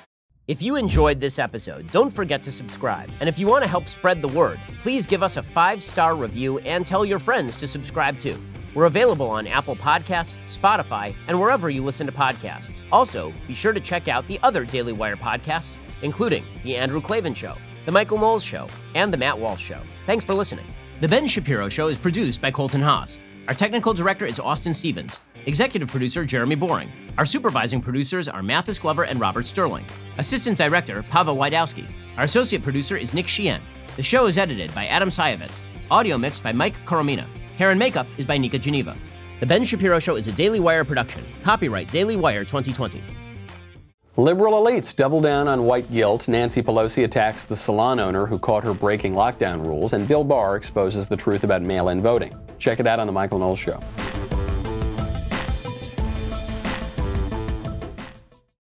If you enjoyed this episode, don't forget to subscribe. And if you want to help spread the word, please give us a five-star review and tell your friends to subscribe too. We're available on Apple Podcasts, Spotify, and wherever you listen to podcasts. Also, be sure to check out the other Daily Wire podcasts, including The Andrew Klavan Show, The Michael Knowles Show, and The Matt Walsh Show. Thanks for listening. The Ben Shapiro Show is produced by Colton Haas. Our technical director is Austin Stevens. Executive producer, Jeremy Boring. Our supervising producers are Mathis Glover and Robert Sterling. Assistant director, Pavel Wydowski. Our associate producer is Nick Sheehan. The show is edited by Adam Sayevitz. Audio mixed by Mike Coromina. Hair and makeup is by Nika Geneva. The Ben Shapiro Show is a Daily Wire production. Copyright Daily Wire twenty twenty. Liberal elites double down on white guilt. Nancy Pelosi attacks the salon owner who caught her breaking lockdown rules, and Bill Barr exposes the truth about mail-in voting. Check it out on The Michael Knowles Show.